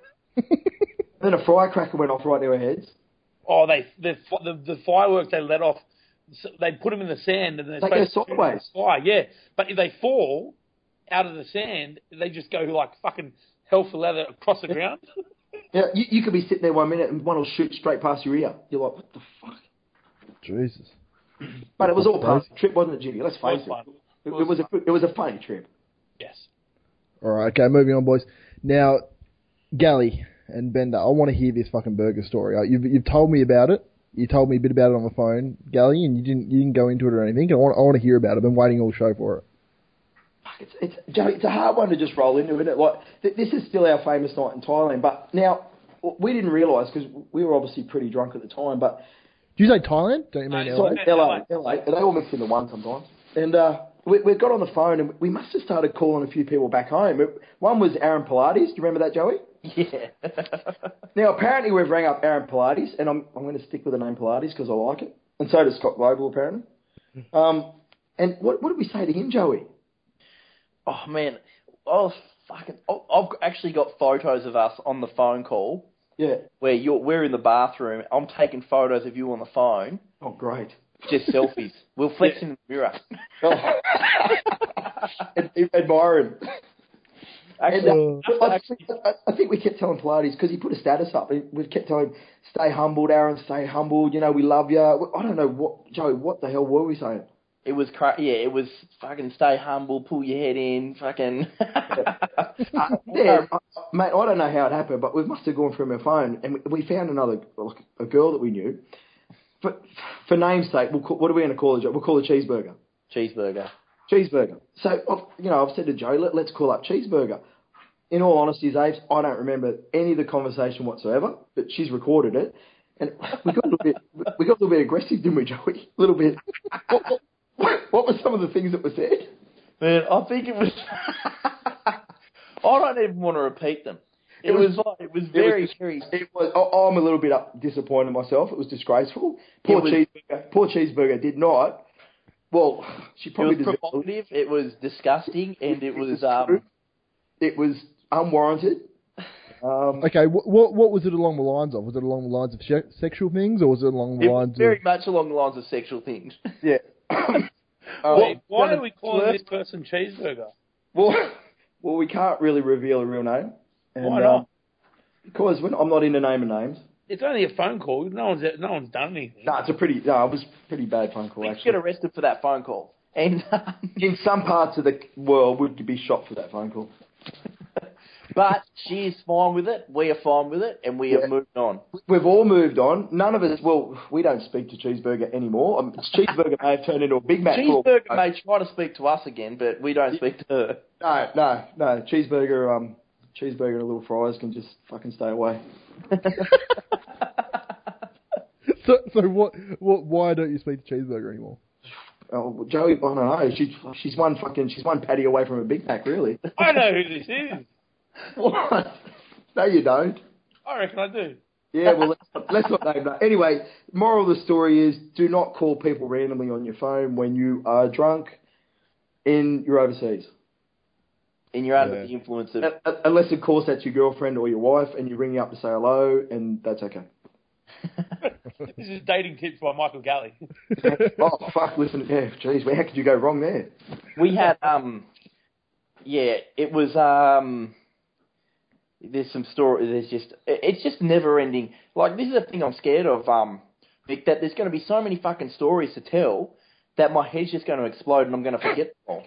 Then a firecracker went off right near our heads. Oh, they the the, the fireworks they let off. They put them in the sand and they're They go supposed to shoot sideways. in the sky. Yeah, but if they fall out of the sand, they just go like fucking hell for leather across the ground. Yeah, you, you could be sitting there one minute and one will shoot straight past your ear. You're like, what the fuck? Jesus. But it was all part of the trip, wasn't it, Jimmy? Let's It was face fun. it. It, it was a it was a funny trip. Yes. All right, okay, moving on, boys. Now, Gally and Bender, I want to hear this fucking burger story. Uh, You've you've told me about it. You told me a bit about it on the phone, Gally, and you didn't you didn't go into it or anything. I want I want to hear about it. I've been waiting all show for it. Fuck, It's it's Joey, it's a hard one to just roll into, isn't it? Like th- this is still our famous night in Thailand, but now we didn't realise because we were obviously pretty drunk at the time, but. Do you say Thailand? Don't you mean No, L A? it's- L A, L A, they all mix into one sometimes. And uh, we, we got on the phone and we must have started calling a few people back home. One was Aaron Pilates. Do you remember that, Joey? Yeah. Now, apparently we've rang up Aaron Pilates, and I'm, I'm going to stick with the name Pilates because I like it. And so does Scott Global, apparently. Um, and what, what did we say to him, Joey? Oh man, I was fucking. I- I've actually got photos of us on the phone call Yeah. where you're we're in the bathroom. I'm taking photos of you on the phone, Oh, great. just selfies. We'll flex in the mirror. Oh. Ad- Admiring. And, uh, I, I, I think we kept telling Pilates, because he put a status up, and we kept telling him, stay humbled, Aaron, stay humbled, you know, we love you. I don't know, what Joey, what the hell were we saying? It was cra- yeah. It was fucking stay humble, pull your head in, fucking. Uh, yeah, I, mate, I don't know how it happened, but we must have gone through my phone, and we, we found another, like, a girl that we knew. For, for namesake, we'll call, what are we going to call her? We'll call her Cheeseburger. Cheeseburger. Cheeseburger. So, I've, you know, I've said to Joe, Let, let's call up Cheeseburger. In all honesty, Zaves, I don't remember any of the conversation whatsoever, but she's recorded it, and we got a little bit, we got a little bit aggressive, didn't we, Joey? A little bit. What, what, what were some of the things that were said? Man, I think it was. I don't even want to repeat them. It, It was, was- like it was it very, was- very. It was. I- I'm a little bit up, disappointed myself. It was disgraceful. Poor It was- Cheeseburger. Poor Cheeseburger did not. Well, she It probably was deserved it. provocative. It was disgusting, and it was It um. It was unwarranted. Um, Okay, what, what what was it along the lines of? Was it along the lines of she- sexual things, or was it along the It was lines very of? much along the lines of sexual things. yeah. Wait, why well, are we calling this person Cheeseburger? Well, well, we can't really reveal a real name. And, Why not? Um, because when, I'm not into naming names. It's only a phone call. No one's no one's done anything. No, it's a pretty. No, it was a pretty bad phone call We actually. get arrested for that phone call, and um, In some parts of the world, we'd be shot for that phone call. But she is fine with it. We are fine with it, and we Yeah. have moved on. We've all moved on. None of us, well, we don't speak to Cheeseburger anymore. Um, Cheeseburger may have turned into a Big Mac. for all- Cheeseburger may try to speak to us again, but we don't speak to her. No, no, no. Cheeseburger, um, Cheeseburger and a little fries can just fucking stay away. So, so what, what? Why don't you speak to Cheeseburger anymore? Oh, well, Joey, I don't know. She's she's one fucking she's one patty away from a Big Mac, really. I know who this is. What? No, you don't. I reckon I do. Yeah, well, let's not, let's not name that. Anyway, moral of the story is: do not call people randomly on your phone when you are drunk in you're overseas. And you're under Yeah. the influence of... Uh, uh, Unless, of course, that's your girlfriend or your wife, and you ring you up to say hello, and that's okay. This is dating tips by Michael Galley. Oh fuck! Listen, yeah, jeez, how could you go wrong there? We had, um... Yeah, it was, um... There's some story. There's just... It's just never-ending. Like, this is the thing I'm scared of, um... Vic, that there's going to be so many fucking stories to tell that my head's just going to explode and I'm going to forget them all.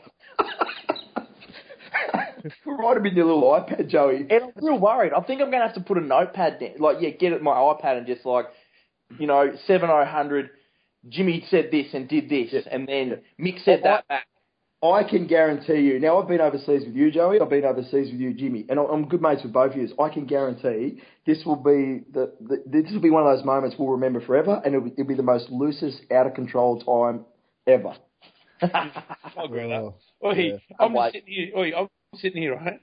Write them in your little iPad, Joey. And I'm real worried. I think I'm going to have to put a notepad down. Like, yeah, get it my iPad and just like, you know, seven oh hundred, Jimmy said this and did this, Yeah. and then Mick said that back. I can guarantee you. Now, I've been overseas with you, Joey. I've been overseas with you, Jimmy, and I'm good mates with both of you. I can guarantee this will be the, the this will be one of those moments we'll remember forever, and it'll, it'll be the most loosest, out of control time ever. I'll agree with that. Oh, Oi, yeah. I'm Wait. sitting here. Oi, I'm sitting here, right?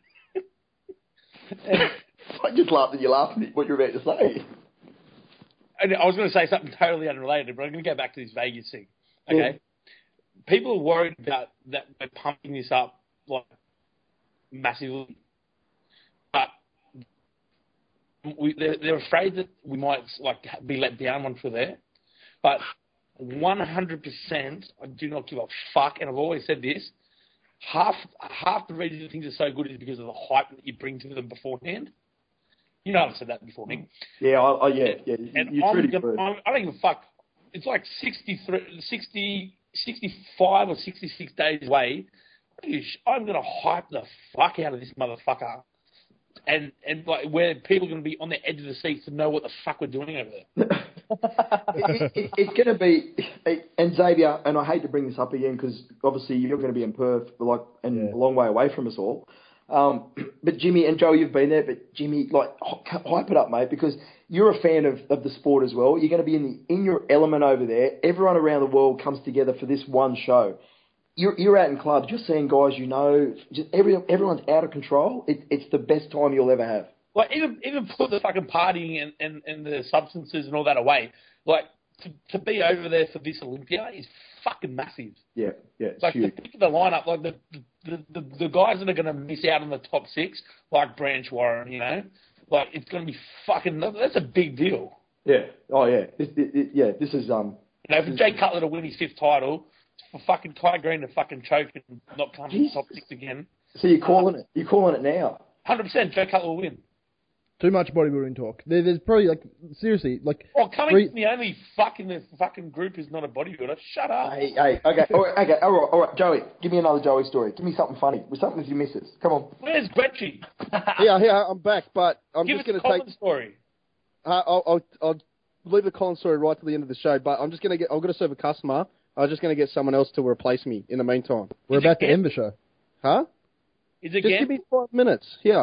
I just laughed at you laughing at what you're about to say. And I was going to say something totally unrelated, but I'm going to go back to this Vegas thing. Okay, Yeah. People are worried about that we're pumping this up like massively, but we, they're, they're afraid that we might like be let down once we're there. But one hundred percent, I do not give a fuck, and I've always said this. Half half the reason things are so good is because of the hype that you bring to them beforehand. You know I've said that before, Nick. Yeah, I, I, yeah, yeah. And You're I'm truly gonna, good. I'm, I don't give a fuck. It's like sixty-three, sixty, sixty-five or sixty-six days away. I'm going to hype the fuck out of this motherfucker. And, and like where people are going to be on the edge of the seats to know what the fuck we're doing over there. it, it, it's going to be, and Xavier, and I hate to bring this up again because obviously you're going to be in Perth, like, and Yeah. a long way away from us all. Um, but Jimmy and Joe, you've been there. But Jimmy, like, hype it up, mate, because you're a fan of, of the sport as well. You're going to be in the in your element over there. Everyone around the world comes together for this one show. You're, you're out in clubs, you're seeing guys you know. Just every, everyone's out of control. It, it's the best time you'll ever have. Like even even put the fucking partying and, and, and the substances and all that away. Like to, to be over there for this Olympia is fucking massive. Yeah, yeah, it's Like huge. the, the lineup, like the the, the the guys that are going to miss out on the top six, like Branch Warren, you know, like it's going to be fucking. That's a big deal. Yeah. Oh yeah. This, it, it, yeah. This is um. You know, for Jay Cutler to win his fifth title, for fucking Ty Green to fucking choke and not come in the top six again. So you're calling it? You're calling it now? Hundred percent, Jay Cutler will win. Too much bodybuilding talk. There, there's probably like seriously like. Well, coming three- from the only fuck in the fucking group who's not a bodybuilder. Shut up. Hey, hey, okay, all right, okay, all right, all right, Joey, give me another Joey story. Give me something funny. With something with your missus. Come on. Where's Gretchy? Yeah, yeah, I'm back, but I'm Give just us going a to Colin take. story. Uh, I'll, I'll, I'll leave the Colin story right to the end of the show, but I'm just going to get. I'm going to serve a customer. I'm just going to get someone else to replace me in the meantime. We're Is it about to Gam- end the show. Huh? Is it Just again? give me five minutes. Yeah.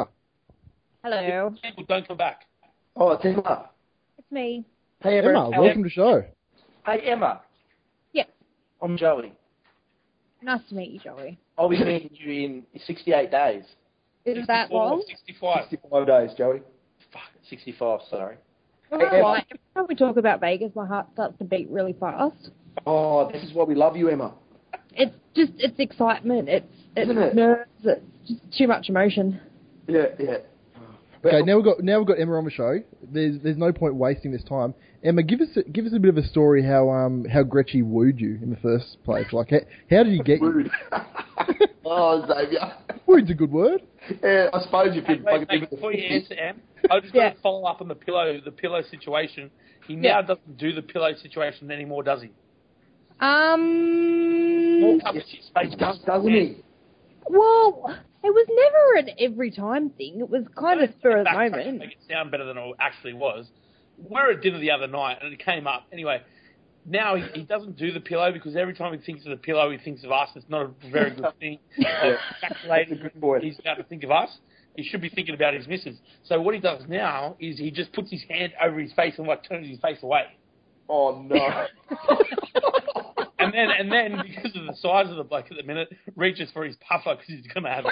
Hello, People don't come back. Oh, it's Emma. it's me. Hey, Emma. Emma, welcome to the show. Hey, Emma. Yeah. I'm Joey. Nice to meet you, Joey. I'll be meeting you in sixty-eight days. Is it that sixty-four, long? sixty-five. sixty-five days, Joey. Fuck, sixty-five, sorry. All Hey, Emma. right. Every time we talk about Vegas, my heart starts to beat really fast. Oh, this is why we love you, Emma. It's just, it's excitement. It's, it's Isn't it? nerves. It's just too much emotion. Yeah, yeah. Okay, now we've got now we've got Emma on the show. There's there's no point wasting this time. Emma, give us a, give us a bit of a story how um how Gretchy wooed you in the first place. Like how, how did he get you? Rude. oh, Xavier. Wooed's a good word. Yeah, I suppose you Hey, could wait, fucking mate, give it before you the answer, Em, I just Yeah. got to follow up on the pillow, the pillow situation. He now Yeah. doesn't do the pillow situation anymore, does he? Um. More coverage his face does, doesn't he? Well, It was never an every time thing. It was kind of spur of the Back to moment. make it sound better than it actually was. We were at dinner the other night, and it came up. Anyway, now he, he doesn't do the pillow because every time he thinks of the pillow, he thinks of us. It's not a very good thing. Yeah. Calculated, he's about to think of us. He should be thinking about his missus. So what he does now is he just puts his hand over his face and like turns his face away. Oh no! And then, and then, because of the size of the bloke at the minute, reaches for his puffer because he's going to have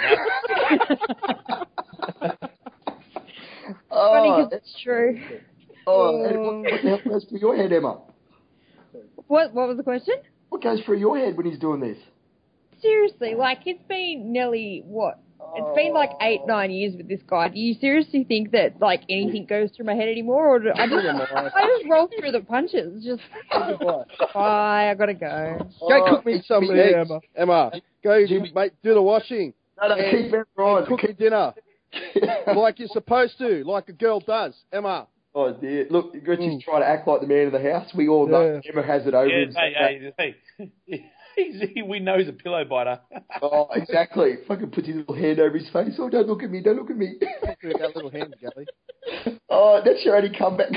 enough. Funny Oh, 'cause it's true. oh, and what, what the hell goes through your head, Emma? What What was the question? What goes through your head when he's doing this? Seriously, like, it's been nearly, what? It's been like eight, nine years with this guy. Do you seriously think that, like, anything goes through my head anymore? Or do I just, I just roll through the punches. Just, bye, I gotta go. Go cook me some Yeah, eggs, Emma. Emma. Go, mate, do the washing. No, no, And keep it on. Cook me dinner. Like you're supposed to, like a girl does, Emma. Oh dear! Look, Gretchen's Mm. trying to act like the man of the house. We all know Yeah. Emma has it over Yeah, him. hey, hey, hey. He's, he, we know he's a pillow biter. Oh, exactly. Fucking puts his little hand over his face. Oh, don't look at me! Don't look at me! That little hand, Gally. Oh, that's your only comeback.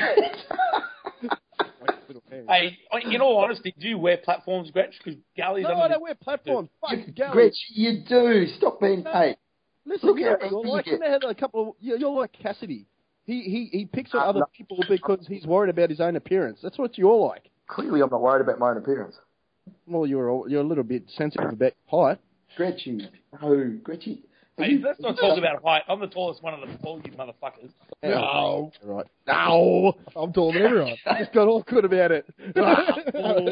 Little hand. Hey, in all honesty, do you wear platforms, Gretch? Because Gally's No, under I the- don't wear platforms. Fuck, Gally. Gretch, you do. Stop being. Hey, Listen, Look you're, how you're angry like, you you get. know, how a couple of, you're, you're like Cassidy. He, he, he picks on Uh, other no. people because he's worried about his own appearance. That's what you're like. clearly I'm not worried about my own appearance. Well, you're a, you're a little bit sensitive about height. Gretchen, no, Gretchen. are Hey, you- let's not talk about height. I'm the tallest one of them all, you motherfuckers. No. Right. No. I'm taller than everyone. Just got all good about it. Don't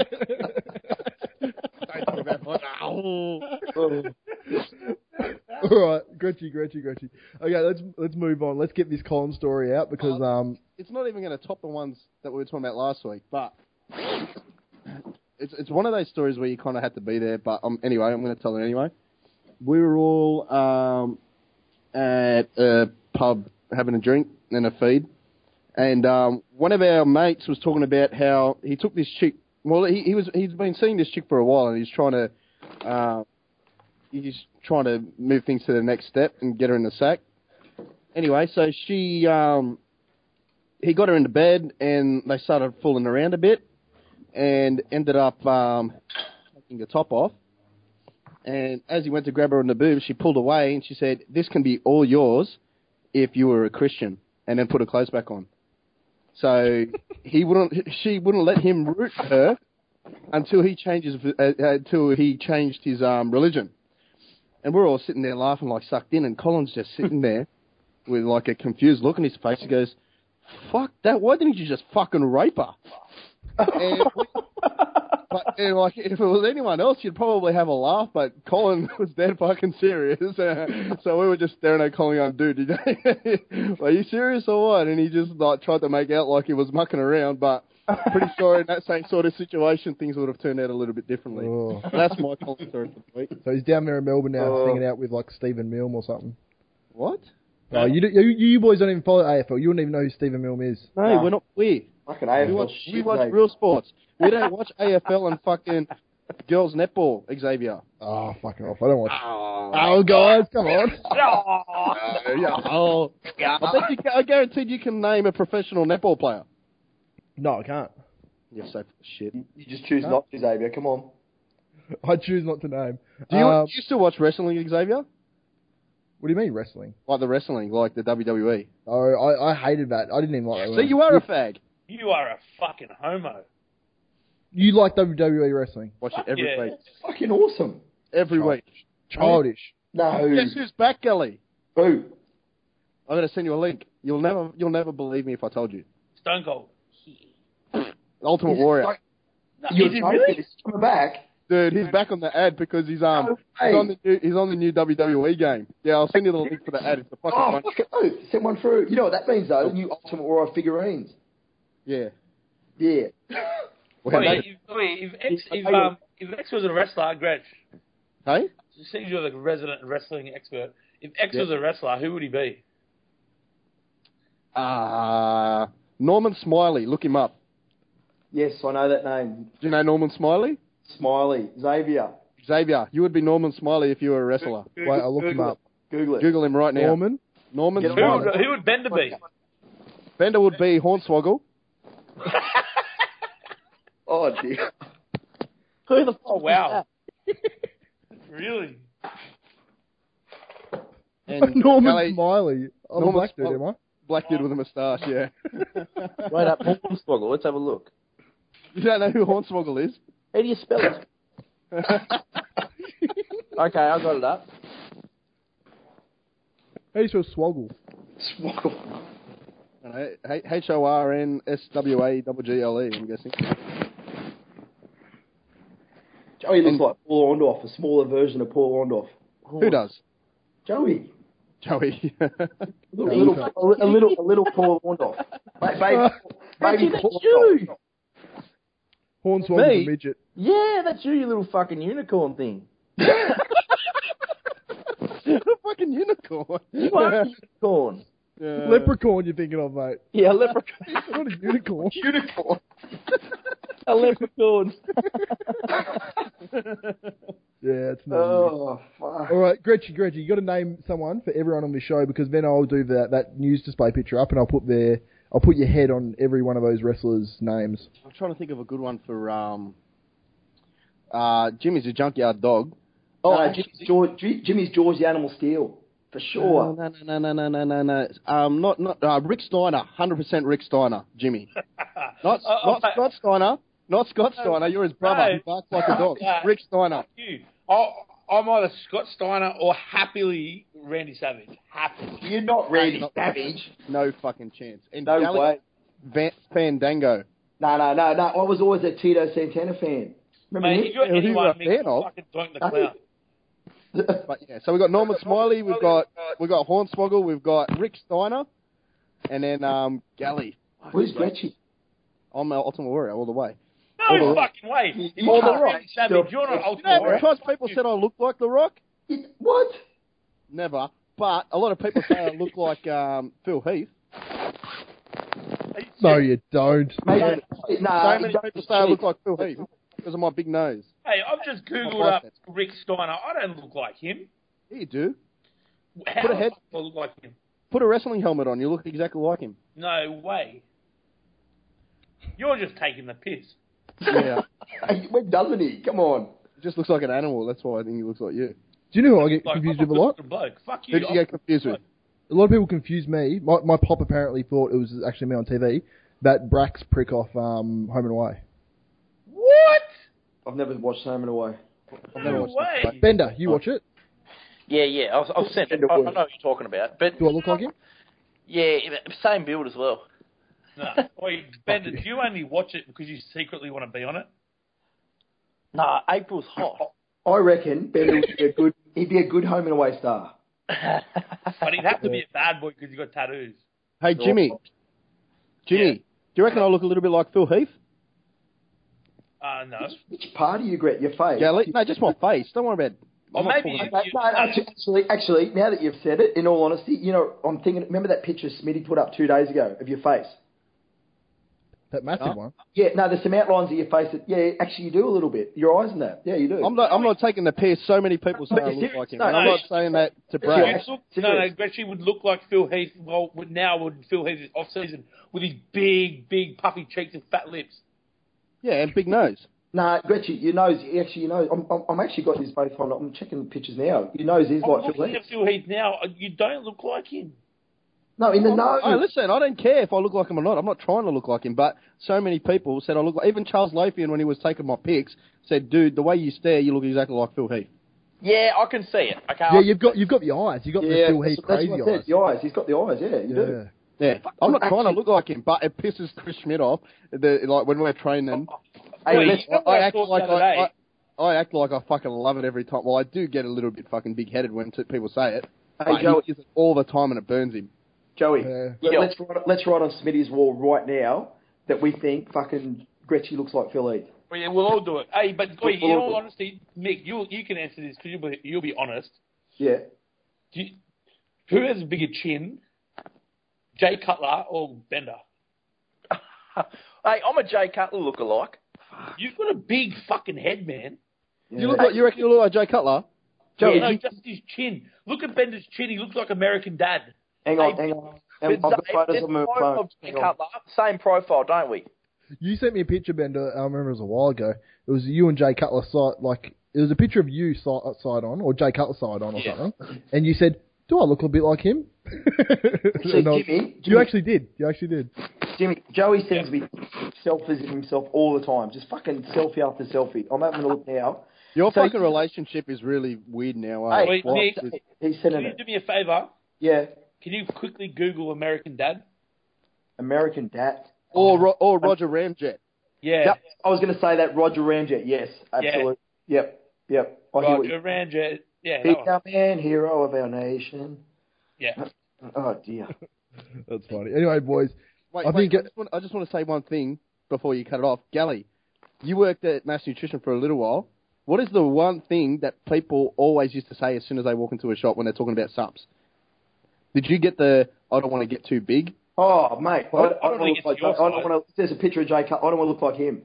talk about height. No. Oh. All right, Gretchy, Gretchy, Gretchy. Okay, let's let's move on. Let's get this Colin story out because um It's not even going to top the ones that we were talking about last week, but it's it's one of those stories where you kind of had to be there. But um, anyway, I'm going to tell it anyway. We were all um, at a pub having a drink and a feed, and um, one of our mates was talking about how he took this chick. Well, he, he was he's been seeing this chick for a while, and he's trying to uh, he's trying to move things to the next step and get her in the sack. Anyway, so she um, he got her into bed, and they started fooling around a bit, and ended up um, taking the top off. And as he went to grab her in the boobs, she pulled away and she said, "This can be all yours if you were a Christian," and then put her clothes back on. So he wouldn't, she wouldn't let him root her until he changes, uh, until he changed his um, religion. And we're all sitting there laughing like sucked in, and Colin's just sitting there with like a confused look on his face. He goes, "Fuck that! Why didn't you just fucking rape her?" And we, but and like, if it was anyone else, you'd probably have a laugh. But Colin was dead fucking serious, so we were just staring at Colin, going, "Dude, did you, are you serious or what?" And he just like tried to make out like he was mucking around, but pretty sure in that same sort of situation, things would have turned out a little bit differently. Oh. So that's my Colin story for the week. so he's down there in Melbourne now, Oh. hanging out with like Stephen Milne or something. What? Oh, you, do- you you boys don't even follow A F L. You wouldn't even know who Stephen Milne is. No, No. we're not. We Fucking A F L we watch shit, we watch mate. real sports. We don't watch A F L and fucking girls netball. Xavier. Oh, fucking off. I don't watch. Oh, Oh, guys, come on. oh. I, bet you, I guaranteed you can name a professional netball player. No, I can't. You're so full of shit. You just choose not to, Xavier. Come on. I choose not to name. Do you, Um, do you still watch wrestling, Xavier? what do you mean wrestling? Like the wrestling, like the W W E. Oh, I, I hated that. I didn't even like that. So you are a fag. You are a fucking homo. You like W W E wrestling? Watch it every Yeah. week. Fucking awesome. Every week. Childish. No. Guess who's back, Gully? Who? I'm gonna send you a link. You'll never, you'll never believe me if I told you. Stone Cold. Ultimate Is it Warrior. like- No, You're is it joking. really? He's coming back. Dude, he's back on the ad because he's um No he's way. on the new he's on the new W W E game. Yeah, I'll send you the link for the ad. It's a fucking Oh, bunch. fucking oath. Send one through. You know what that means, though? The new Ultimate Warrior figurines. Yeah. Yeah. Well, Wait, they- if, wait, if X, if, Hey, um, if X was a wrestler, Gretch, hey? seems you're the resident wrestling expert. If X Yeah. was a wrestler, who would he be? Uh Norman Smiley. Look him up. Yes, I know that name. Do you know Norman Smiley? Smiley. Xavier. Xavier. You would be Norman Smiley if you were a wrestler. Wait, I'll look him up. Google it. Google him right now. Norman. Norman Get Who Smiley. would, who would Bender be? Bender would be Hornswoggle. Oh dear. Who the fuck? Oh, wow. Really? And Norman Gally- Smiley. I'm a Norman black dude, Smiley. am I? Black dude with a moustache, yeah. Wait up, Hornswoggle. Let's have a look. You don't know who Hornswoggle is? How do you spell it? Okay, I got it up. How do you spell swoggle? Swoggle. H O R N S W A G G L E, I'm guessing. Joey looks And- like Paul Orndorff, a smaller version of Paul Orndorff. Who does? Joey. Joey. A little, a, li- a little, a little Paul Orndorff. Ba- Baby, baby That's Paul you. Orndorff. Hornswoggle's Me? a midget. Yeah, that's you, you little fucking unicorn thing. A fucking unicorn. You are a unicorn. Yeah. Leprechaun you're thinking of, mate. Yeah, a leprechaun. Not a unicorn. Unicorn. A leprechaun. Yeah, it's not. you. Oh, fuck. All right, Gretchy, Gretchy, you got to name someone for everyone on the show because then I'll do that that news display picture up and I'll put their I'll put your head on every one of those wrestlers' names. I'm trying to think of a good one for um. Uh, Jimmy's a junkyard dog. Oh, No, Jimmy's George, Jimmy's George the Animal Steel. For sure. No, no, no, no, no, no, no. Um, not not uh, Rick Steiner. one hundred percent Rick Steiner. Jimmy. Not Uh, not uh, Scott Steiner. Not Scott Steiner. You're his brother. no. He barks like a dog. Uh, Rick Steiner. You. I, I'm either Scott Steiner or happily Randy Savage. Happily. You're not Randy Not- Savage. No fucking chance. And No Gally- way. Van, Fandango. No, no, no, no. I was always a Tito Santana fan. Remember Mate, him? if you're Who you anyone, a Mick, fan of? fucking join the clown. But yeah, so we've got Norman Smiley, we've got we've got Hornswoggle, we've got Rick Steiner, and then um, Gally. Who's Gretchy? I'm uh, Ultimate Warrior all the way. No All the fucking way. If You you're can't not Randy still- Savage, you're not You Ultimate know, Warrior. because people said I look like The Rock. What? Never. But a lot of people say I look like um, Phil Heath. No, you don't. Mate, nah, so many people say I look like Phil Heath because of my big nose. Hey, I've just googled like up that. Rick Steiner. I don't look like him. Yeah, you do. How Put a head- do I look like him? Put a wrestling helmet on, you look exactly like him. No way. You're just taking the piss. Yeah. Hey, when doesn't he? Come on. He just looks like an animal. That's why I think he looks like you. Do you know who I get Like, confused I'm with a lot? good bloke. Fuck you. Who did you get confused with? A lot of people confuse me. My my pop apparently thought it was actually me on T V. That Brax prick off um, Home and Away. What? I've never watched Home and Away. I've never No watched way. it. Bender, you watch it? Yeah, yeah, I'll, I'll send it. I, I know what you're talking about. But Do I look like him? yeah, same build as well. No. Wait, Bender, do you only watch it because you secretly want to be on it? Nah, April's hot. I reckon Bender would be a good. He'd be a good Home and Away star. But he'd have to be a bad boy because he's got tattoos. Hey, Jimmy. Jimmy, Yeah. do you reckon I look a little bit like Phil Heath? Uh, no. Which part do you regret? Your face? Yeah, le- no, just my face. Don't worry about it. Or I'm not maybe talking- you- Okay, no, actually, actually, actually, now that you've said it, in all honesty, you know, I'm thinking. Remember that picture Smitty put up two days ago of your face? That massive Huh? one. Yeah, no, there's some outlines of your face that, yeah, actually you do a little bit. Your eyes and that. Yeah, you do. I'm not. I'm not taking the piss. So many people say But I you're look serious? like him. No, And I'm no, not saying that to Yeah. brag. Gretsch look, no, no, serious. Gretsch would look like Phil Heath. Well, would now would Phil Heath off season with his big, big puffy cheeks and fat lips. Yeah, and big nose. Nah, Gretchen, your nose, actually, your nose, I'm, I'm, I'm actually got this both on, I'm checking the pictures now. Your nose is I'm like Phil looking Heath. at Phil Heath now. You don't look like him. No, in the nose. Oh, listen, I don't care if I look like him or not. I'm not trying to look like him, but so many people said I look like. Even Charles Lathian, when he was taking my pics, said, "Dude, the way you stare, you look exactly like Phil Heath." Yeah, I can see it. Okay. Yeah, you've got you've got the eyes. You've got the yeah, Phil that's, Heath that's crazy what I said, eyes. the eyes. He's got the eyes, yeah, you do. Yeah. Yeah, I'm not trying to actually- look like him, but it pisses Chris Schmidt off. The, like when we're training, Hey, Wait, let's, you know what I I act thought like the other I, day? I, I act like I fucking love it every time. Well, I do get a little bit fucking big-headed when t- people say it. Hey, but Joey. he says it all the time and it burns him. Joey, Yeah. let, Yeah. let's, write, let's write on Smitty's wall right now that we think fucking Gretchen looks like Phil Heath. Well, yeah, we'll all do it. Hey, but wait, We'll in all all do it. honesty, Mick, you you can answer this because you'll be you'll be honest. Yeah. Do you, who has a bigger chin, Jay Cutler or Bender? Hey, I'm a Jay Cutler lookalike. You've got a big fucking head, man. You look like you reckon you look like Jay Cutler? Joe, Yeah, no, you- just his chin. Look at Bender's chin. He looks like American Dad. hang on, Hey, hang on. And I've got But photos there's of my photo phone. of Jay Hang on. Cutler, same profile, don't we? You sent me a picture, Bender. I remember it was a while ago. It was you and Jay Cutler side, like it was a picture of you side, side on, or Jay Cutler side on, or Yeah. something. And you said, "Do I look a bit like him?" See, And I was- Jimmy, you Jimmy, actually did. You actually did. Jimmy, Joey sends me selfies of himself all the time. Just fucking selfie after selfie. I'm having a look now. Your So- fucking relationship is really weird now. Eh? Wait, What? Nick, With- He's can sending you it. do me a favour? Yeah, Can you quickly Google American Dad? American Dad. or Ro- or Roger Ramjet. Yeah. Yep, I was going to say that Roger Ramjet. Yes, absolutely. Yep, yep. I hear what you- Roger Ramjet. Yeah, He's that one. our man, hero of our nation. Yeah. Oh dear. That's funny. Anyway, boys, Wait, I wait, think I, just want, I just want to say one thing before you cut it off. Gally, you worked at Mass Nutrition for a little while. What is the one thing that people always used to say as soon as they walk into a shop when they're talking about sups? Did you get the, I don't want to get too big? Oh mate, I, I I don't don't think want to look it's like. your I don't side. want to. There's a picture of Jay Cutler. I don't want to look like him.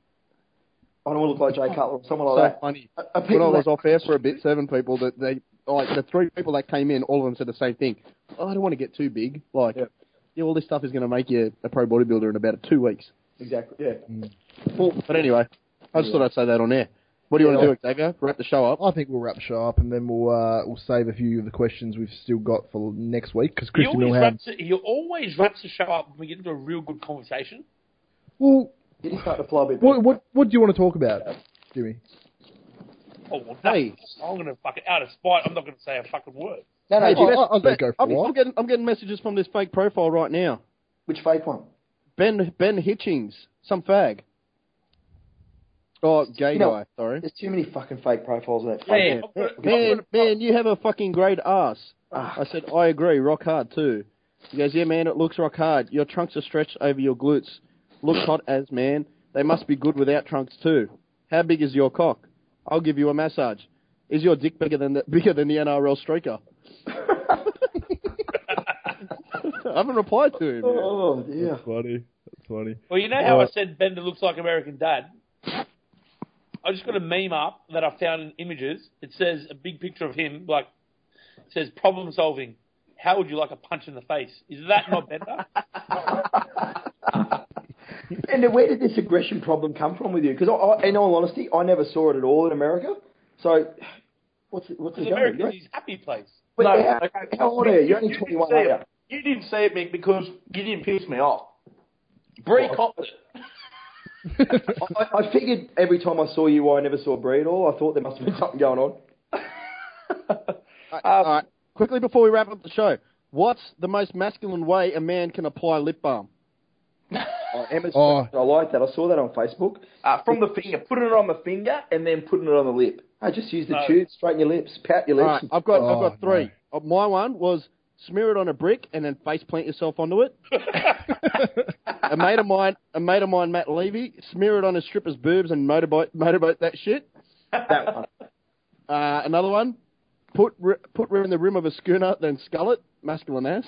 I don't want to look like Jay Cutler or someone So like that. funny. Uh, uh, When I people was that- off air for a bit, seven people, that they, like the three people that came in, all of them said the same thing. Oh, I don't want to get too big. Like, Yeah. yeah, all this stuff is going to make you a pro bodybuilder in about two weeks. Exactly. Yeah. But anyway, I just thought I'd say that on air. What do you Yeah. want to do, Xavier? Wrap the show up? I think we'll wrap the show up, and then we'll uh, we'll save a few of the questions we've still got for next week because He Christy always, Milham. wraps it, he always wraps the show up when we get into a real good conversation. Well, Did he start to flow a bit? what what what do you want to talk about, Jimmy? Oh, well, Hey. I'm going to fucking, out of spite, I'm not going to say a fucking word. No, no. Hey, Jim, I'll- I'll let it go for a I'm, while. I'm getting I'm getting messages from this fake profile right now. which fake one? Ben Ben Hitchings, some fag. Oh, gay You know- guy. Sorry. There's too many fucking fake profiles on that. Yeah, Fake. I've got- Man, man, you have a fucking great ass. Ah. I said, I agree, rock hard too. He goes, yeah, man, it looks rock hard. Your trunks are stretched over your glutes. Looks hot as, man. They must be good without trunks too. How big is your cock? I'll give you a massage. Is your dick bigger than the, bigger than the N R L streaker? I haven't replied to him. yet. Oh dear. That's funny. That's funny. Well, you know how Uh, I said Bender looks like American Dad? I just got a meme up that I found in images. It says a big picture of him, like, it says problem solving. How would you like a punch in the face? Is that not Bender? And then where did this aggression problem come from with you? Because I, I, in all honesty, I never saw it at all in America. So, what's it, what's it Because going? America's his happy place. But No, how, okay. how old are you? You're only didn't twenty-one. see aren't it. You didn't see it, Mick, because you didn't piss me off. Bree copped it. you? I, I figured every time I saw you, I never saw Bree at all. I thought there must have been something going on. All right, quickly before we wrap up the show, what's the most masculine way a man can apply lip balm? Oh, Emma's Oh. I like that. I saw that on Facebook. Uh, from the finger, putting it on the finger and then putting it on the lip. I just use the No. tube, straighten your lips, pat your All lips. right, I've got I've Oh, got three. Uh, My one was smear it on a brick and then face plant yourself onto it. a mate of mine, a mate of mine, Matt Levy, smear it on a stripper's boobs and motorboat motorboat that shit. That one. Uh, another one, put ri- put her in the rim of a schooner, then scull it, masculine ass.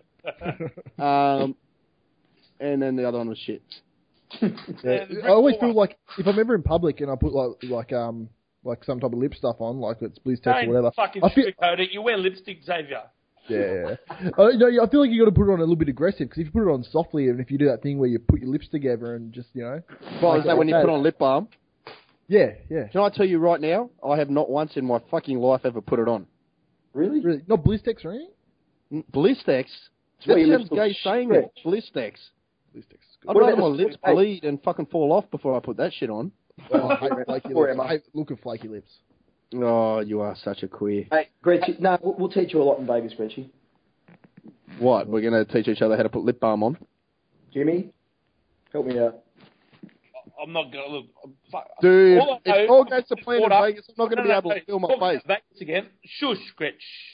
um, and then the other one was shit. Yeah, I always feel like if I'm ever in public and I put like like um like some type of lip stuff on, like it's Bliss Tech or Don't whatever. fucking I feel, sugarcoat it. You wear lipstick, Xavier. yeah, uh, you know, I feel like you got to put it on a little bit aggressive because if you put it on softly and if you do that thing where you put your lips together and just you know, Well, like is that when you that. put on lip balm? Yeah, yeah. Can I tell you right now, I have not once in my fucking life ever put it on. Really? Really, not Blistex or anything. Mm, Blistex? where That your sounds lips gay look saying stretched. it. Blistex. Blistex is I'd What rather about my the- lips hey. bleed and fucking fall off before I put that shit on. good. Oh, I hate flaky Poor lips. Emma. I hate the look of flaky lips. Oh, you are such a queer. Hey, Gretchen, no, we'll, we'll teach you a lot in Vegas, Gretchen. What? We're going to teach each other how to put lip balm on? Jimmy, help me out. I'm not going to look. Fuck. Dude, All I if know- all goes to plan in Order. Vegas, I'm not going to be No, no, able to no, feel my talk face. about Vegas again. Shush, Scratch.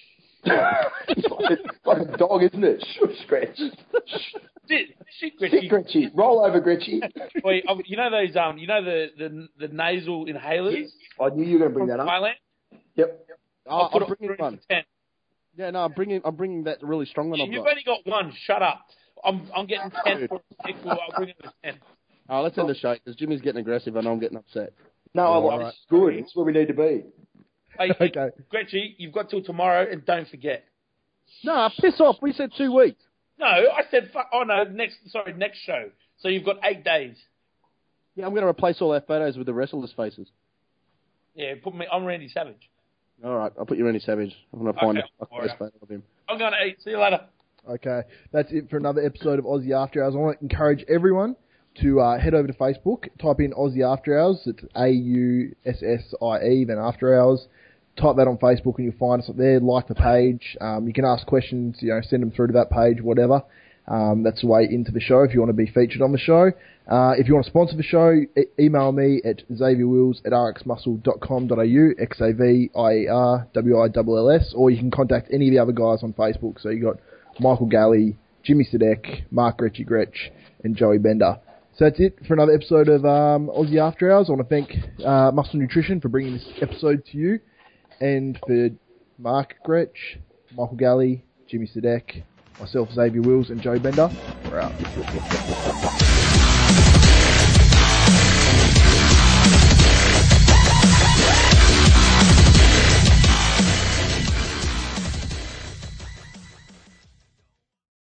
It's like, a, it's like a dog, isn't it? Shush, Gretch. Sit, sit, Sit, Gretchy. Gretchy. Roll over, Gretchy. Wait, um, you know those um, you know the the, the nasal inhalers I knew you were going to bring from that up. Thailand? Yep. Oh, I'll put I'm it bringing through one. for ten. Yeah, no, I'm bringing, I'm bringing that really strong one I've You've got. only got one. Shut up. I'm I'm getting ten for a sequel. I'll bring it to ten. Oh, let's end the show because Jimmy's getting aggressive and I'm getting upset. No, I Yeah, like alright. this. It's good. It's where we need to be. Hey, Okay. Gretchy, you've got till tomorrow, and don't forget. Nah, piss off. We said two weeks. No, I said, fu- oh no, next, sorry, next show. So you've got eight days. Yeah, I'm going to replace all our photos with the wrestlers' faces. Yeah, put me, I'm Randy Savage. All right, I'll put you Randy Savage. I'm going to find Okay, a alright. photo of him. I'm going to eat. See you later. Okay, that's it for another episode of Aussie After Hours. I want to encourage everyone to uh, head over to Facebook, type in Aussie After Hours. It's A U S S I E, then After Hours. Type that on Facebook and you'll find us up there. Like the page. Um, you can ask questions, you know, send them through to that page, whatever. Um, that's the way into the show if you want to be featured on the show. Uh, if you want to sponsor the show, e- email me at xavierwills at r x muscle dot com dot a u, X A V I E R W I L L S, or you can contact any of the other guys on Facebook. So you got Michael Galley, Jimmy Sadek, Mark Gretchy Gretch, and Joey Bender. So that's it for another episode of um, Aussie After Hours. I want to thank uh, Muscle Nutrition for bringing this episode to you, and for Mark Gretch, Michael Galley, Jimmy Sadek, myself, Xavier Wills, and Joey Bender. We're out.